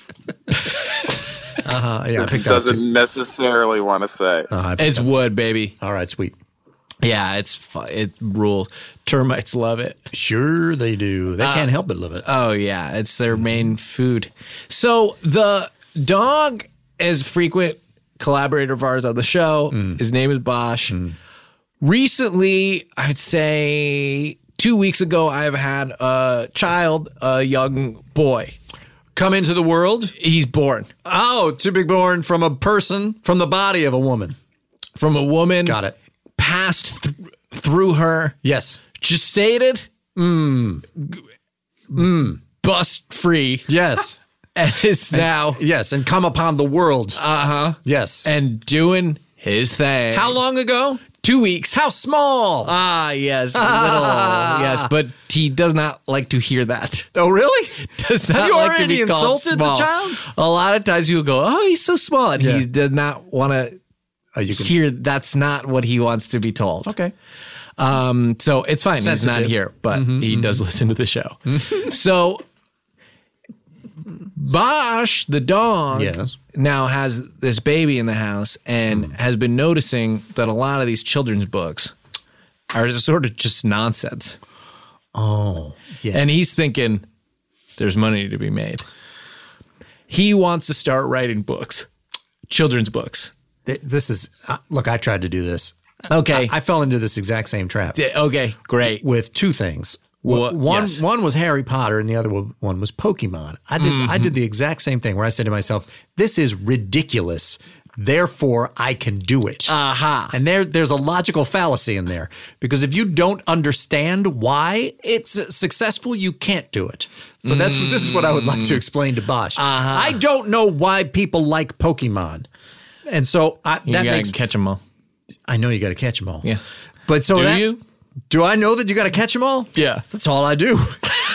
Yeah, I He picked that up too. doesn't necessarily want to say. I picked It's that up. wood, baby. All right, sweet. Yeah, it rules. Termites love it. Sure they do. They can't help but love it. Oh yeah, it's their main food. So the dog is a frequent collaborator of ours on the show. His name is Bosch. Recently, I'd say 2 weeks ago, I've had a child, a young boy. Come into the world. He's born Oh, to be born from a person, from the body of a woman. from a woman. Got it. Passed through her. Yes. Gestated. Bust free. Yes. And is now Yes. And come upon the world. Uh-huh. Yes. and doing his thing. How long ago? 2 weeks. How small? Yes, a little. Yes, but he does not like to hear that. Oh, really? Does not Have you like to already be called insulted small. the child? A lot of times you go, "Oh, he's so small," and he does not want to hear. That's not what he wants to be told. Okay. So it's fine. Sensitive. He's not here, but he does listen to the show. So Bosch, the dog, now has this baby in the house and has been noticing that a lot of these children's books are sort of just nonsense. Oh, yeah. And he's thinking there's money to be made. He wants to start writing books, children's books. This is, look, I tried to do this. Okay. I fell into this exact same trap. Okay, great. With two things. One was Harry Potter and the other one was Pokemon. I did the exact same thing where I said to myself, this is ridiculous. Therefore, I can do it. Aha. And there's a logical fallacy in there. Because if you don't understand why it's successful, you can't do it. So this is what I would like to explain to Bosch. I don't know why people like Pokemon. And so you gotta catch them all. I know you got to catch them all. Yeah. But so do you? Do I know that you got to catch them all? Yeah. That's all I do.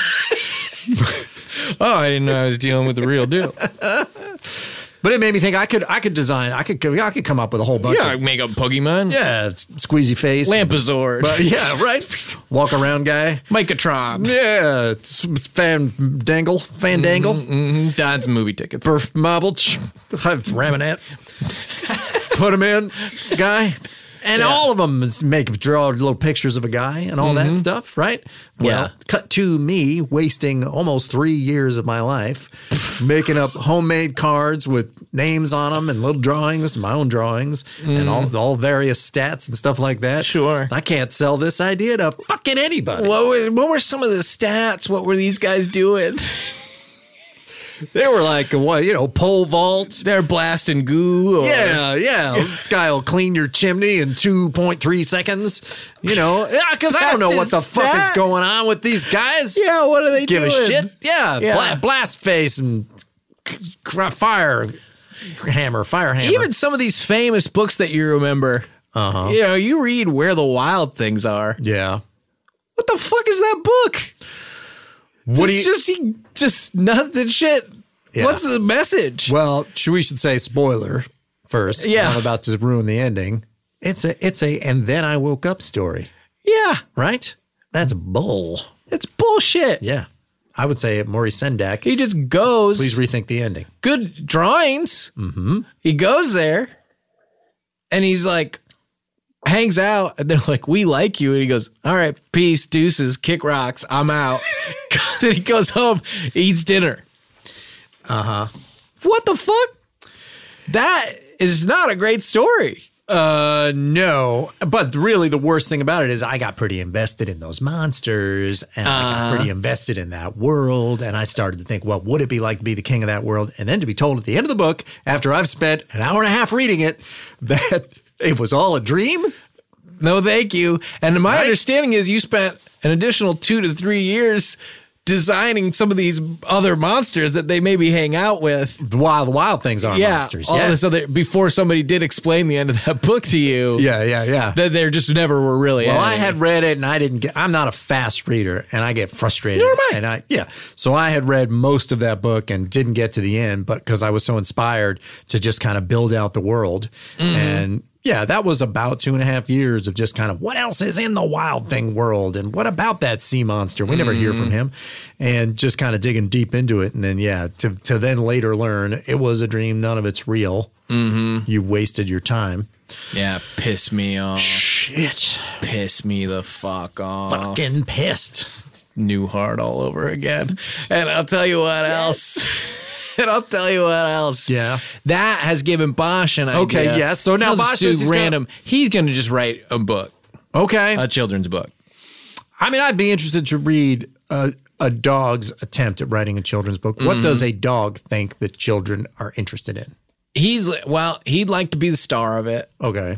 Oh, I didn't know I was dealing with the real deal. But it made me think I could come up with a whole bunch. Yeah, make up Pokemon. Yeah, squeezy face, Lampazord. But yeah, right. Walk around guy. Micatron. Yeah, it's Fandangle. Dad's movie tickets. Burf Marble. Raminette. Put him in, guy. And all of them draw little pictures of a guy and all that stuff, right? Well, cut to me wasting almost 3 years of my life making up homemade cards with names on them and little drawings, my own drawings, and all various stats and stuff like that. Sure. I can't sell this idea to fucking anybody. What were some of the stats? What were these guys doing? They were like, pole vaults. They're blasting goo. Yeah. This guy will clean your chimney in 2.3 seconds. Because I don't know what the fuck is going on with these guys. Yeah, what are they doing? Give a shit. Yeah. Blast face and fire hammer. Even some of these famous books that you remember. You read Where the Wild Things Are. Yeah. What the fuck is that book? Just nothing shit. Yeah. What's the message? Well, we should say spoiler first. Yeah. I'm about to ruin the ending. It's a and then I woke up story. Yeah. Right? That's bull. It's bullshit. Yeah. I would say Maurice Sendak. He just goes. Please rethink the ending. Good drawings. Mm-hmm. He goes there and he's like, hangs out, and they're like, we like you. And he goes, all right, peace, deuces, kick rocks, I'm out. Then he goes home, eats dinner. What the fuck? That is not a great story. No. But really the worst thing about it is I got pretty invested in those monsters and I got pretty invested in that world. And I started to think, well, would it be like to be the king of that world? And then to be told at the end of the book, after I've spent an hour and a half reading it, that it was all a dream? No, thank you. And my understanding is you spent an additional 2 to 3 years designing some of these other monsters that they maybe hang out with. The wild things are monsters. All this other, before somebody did explain the end of that book to you. Yeah. That there just never were really Well, any. I had read it and I'm not a fast reader and I get frustrated. Nor am I. And so I had read most of that book and didn't get to the end, but because I was so inspired to just kind of build out the world. And yeah, that was about 2.5 years of just kind of what else is in the Wild Thing world and what about that sea monster? We never hear from him, and just kind of digging deep into it. And then, to then later learn it was a dream. None of it's real. You wasted your time. Yeah, piss me off. Shit. Piss me the fuck off. Fucking pissed. Newhart all over again. And I'll tell you what else. Yeah. That has given Bosch an idea. Okay, yes. So now Bosch is random. He's going to just write a book. Okay. A children's book. I mean, I'd be interested to read a dog's attempt at writing a children's book. What does a dog think that children are interested in? He'd like to be the star of it. Okay.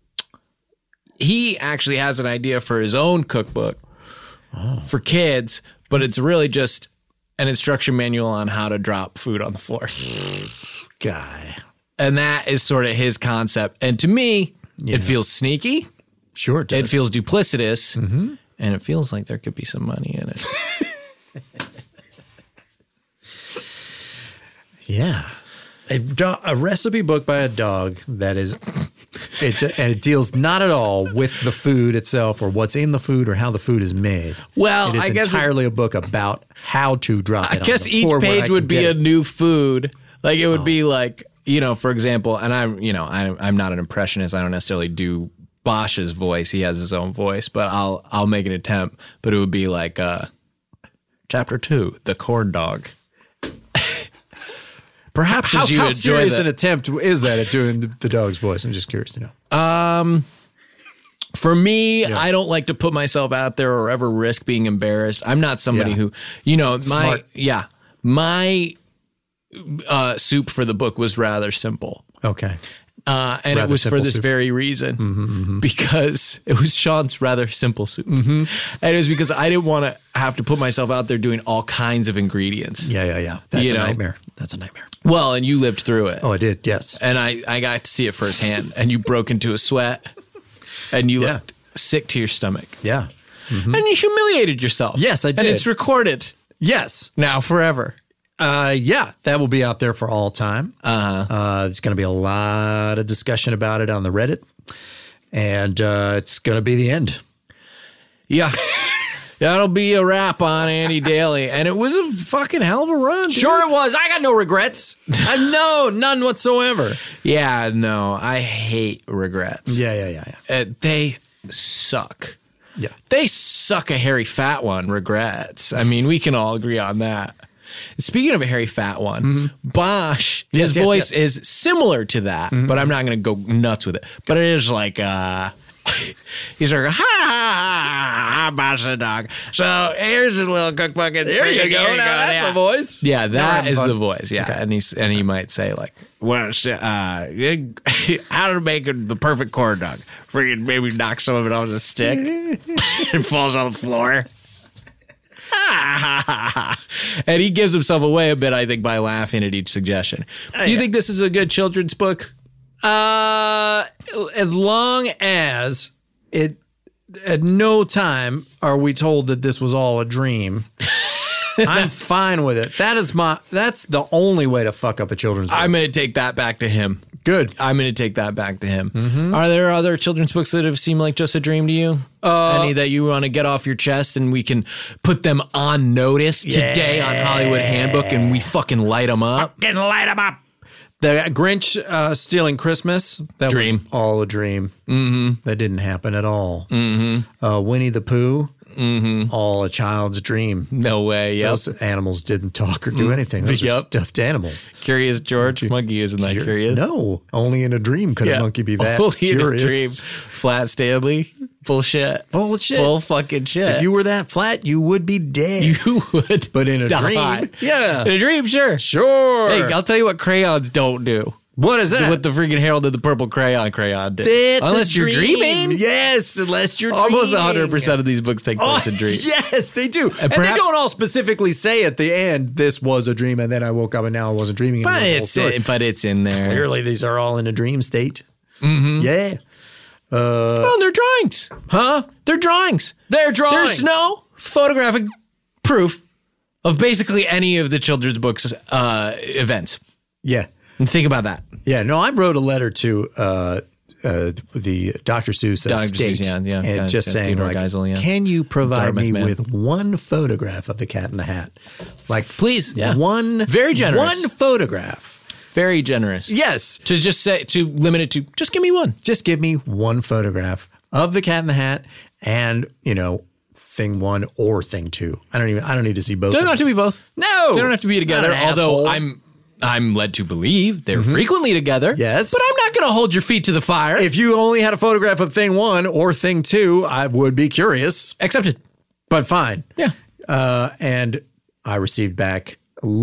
He actually has an idea for his own cookbook for kids, but it's really just an instruction manual on how to drop food on the floor. Guy. And that is sort of his concept. And to me, it feels sneaky. Sure, it does. It feels duplicitous. And it feels like there could be some money in it. Yeah. A recipe book by a dog that is, and it deals not at all with the food itself or what's in the food or how the food is made. Well, it is I guess entirely a book about how to drop it. I guess each page would be a new food. Like it would be like, for example, and I'm not an impressionist. I don't necessarily do Bosch's voice. He has his own voice, but I'll make an attempt. But it would be like Chapter 2, The Corn Dog. Perhaps as you how enjoy serious that. an attempt is that at doing the dog's voice? I'm just curious to know. For me, I don't like to put myself out there or ever risk being embarrassed. I'm not somebody who, Smart. my soup for the book was rather simple. Okay. And it was for this very reason, because it was Sean's rather simple soup. And it was because I didn't want to have to put myself out there doing all kinds of ingredients. Yeah. That's a nightmare. That's a nightmare. Well, and you lived through it. Oh, I did. Yes. And I got to see it firsthand. And you broke into a sweat and you looked sick to your stomach. Yeah. And you humiliated yourself. Yes, I did. And it's recorded Yes. now forever. Yeah, that will be out there for all time. There's going to be a lot of discussion about it on the Reddit, and it's going to be the end. Yeah. That'll be a wrap on Andy Daly. And it was a fucking hell of a run. Dude. Sure it was. I got no regrets. No, none whatsoever. Yeah, no, I hate regrets. Yeah. They suck. Yeah. They suck a hairy fat one, regrets. I mean, we can all agree on that. Speaking of a hairy fat one, Bosch, his voice is similar to that, but I'm not going to go nuts with it. But it is like, he's like, ha, Bosch the dog. So here's a little cookbook. There you go. Now that's the voice. Yeah, that is fun. the voice. Yeah, Okay. and he might say like, "Well, how to make the perfect corn dog? Freaking maybe knock some of it off the stick. It falls on the floor." And he gives himself away a bit, I think, by laughing at each suggestion. Do you think this is a good children's book? As long as it, at no time are we told that this was all a dream. I'm fine with it. That's the only way to fuck up a children's book. I'm going to take that back to him. Good. I'm going to take that back to him. Are there other children's books that have seemed like just a dream to you? Any that you want to get off your chest and we can put them on notice today on Hollywood Handbook and we fucking light them up? Fucking light them up. The Grinch stealing Christmas, that was all a dream. That didn't happen at all. Winnie the Pooh, all a child's dream. No way. Yep. Those animals didn't talk or do anything. Those are stuffed animals. Curious George? Monkey isn't that curious? No, only in a dream could a monkey be that only curious. In a dream. Flat Stanley. Bullshit. Bullshit. Full fucking shit. If you were that flat, you would be dead. You would. But in a die. dream, yeah. In a dream, sure. Sure. Hey, I'll tell you what crayons don't do. What is that? What the freaking Harold of the Purple Crayon did. It's unless you're dreaming. Yes, unless you're Almost dreaming. 100% of these books take place in dreams. Yes, they do. And they perhaps- don't all specifically say at the end, this was a dream, and then I woke up and now I wasn't dreaming. But it's in there. Clearly, these are all in a dream state. Yeah. Well, they're drawings. Huh? They're drawings. They're drawings. There's no photographic proof of basically any of the children's books events. Yeah. And think about that. Yeah. No, I wrote a letter to the Dr. Seuss Dr. estate, Seuss, yeah. and just saying, Theodore like, Geisel, yeah. can you provide Dartmouth me man. with one photograph of the Cat in the Hat? Like, Please, yeah. one, Very generous. one photograph. Very generous. Yes. To just say, to limit it to, just give me one. Just give me one photograph of the Cat in the Hat and, thing one or thing two. I don't need to see both. They don't have to be both. No. They don't have to be together, Not an although asshole. I'm led to believe they're frequently together. Yes. But I'm not going to hold your feet to the fire. If you only had a photograph of thing one or thing two, I would be curious. Accepted. But fine. Yeah. And I received back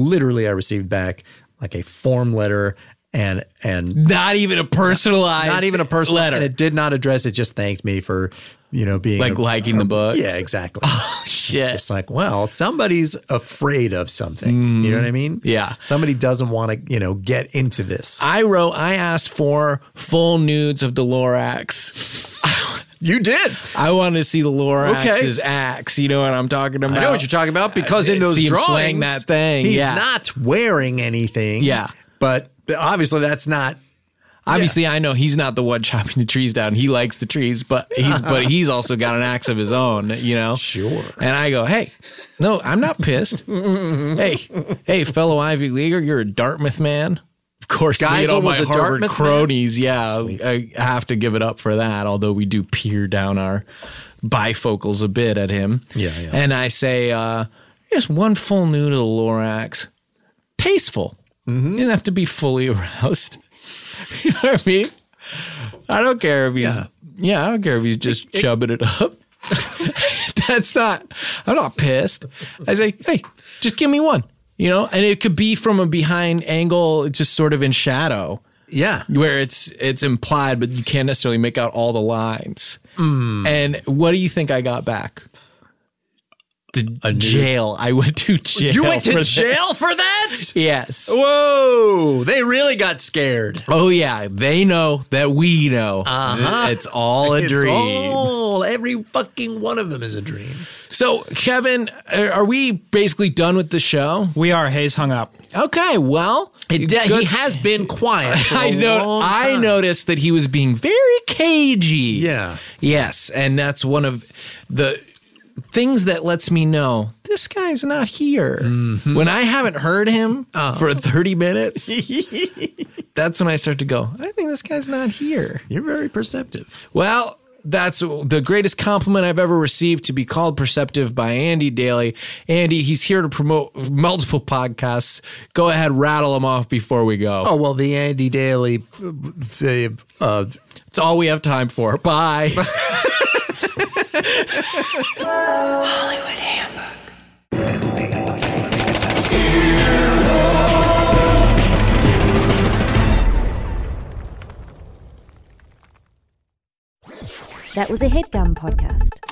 like a form letter and Not even a personalized not even a personal letter. And it did not address it, just thanked me for being Like liking the books? Yeah, exactly. Oh, shit. It's just like, well, somebody's afraid of something. You know what I mean? Yeah. Somebody doesn't want to, get into this. I asked for full nudes of the Lorax. You did. I wanted to see the Lorax's axe. You know what I'm talking about? I know what you're talking about because in those see him drawings, swing that thing. he's Yeah. not wearing anything. Yeah. But obviously that's not. Obviously, I know he's not the one chopping the trees down. He likes the trees, but he's also got an axe of his own, Sure. And I go, hey, no, I'm not pissed. hey, fellow Ivy Leaguer, you're a Dartmouth man. Of course, me and all my was a Harvard Dartmouth cronies, I have to give it up for that, although we do peer down our bifocals a bit at him. Yeah. And I say, just one full nude of the Lorax. Tasteful. You don't have to be fully aroused. You know what I mean? I don't care if he's I don't care if he's just chubbing it up. I'm not pissed. I say, hey, just give me one. And it could be from a behind angle, just sort of in shadow. Yeah. Where it's implied, but you can't necessarily make out all the lines. And what do you think I got back? Jail. I went to jail. You went to for jail this. for that? Yes. Whoa. They really got scared. Oh, yeah. They know that we know. It's all a dream. Every fucking one of them is a dream. So, Kevin, are we basically done with the show? We are. Hayes hung up. Okay, well, He has been quiet for a long I time. noticed that he was being very cagey. Yeah. Yes, and that's one of the things that lets me know this guy's not here. When I haven't heard him for 30 minutes, that's when I start to go, I think this guy's not here. You're very perceptive. Well, that's the greatest compliment I've ever received, to be called perceptive by Andy Daly. Andy, he's here to promote multiple podcasts. Go ahead, rattle them off before we go. Oh, well, the Andy Daly. It's all we have time for. Bye. Hollywood Handbook. That was a HeadGum podcast.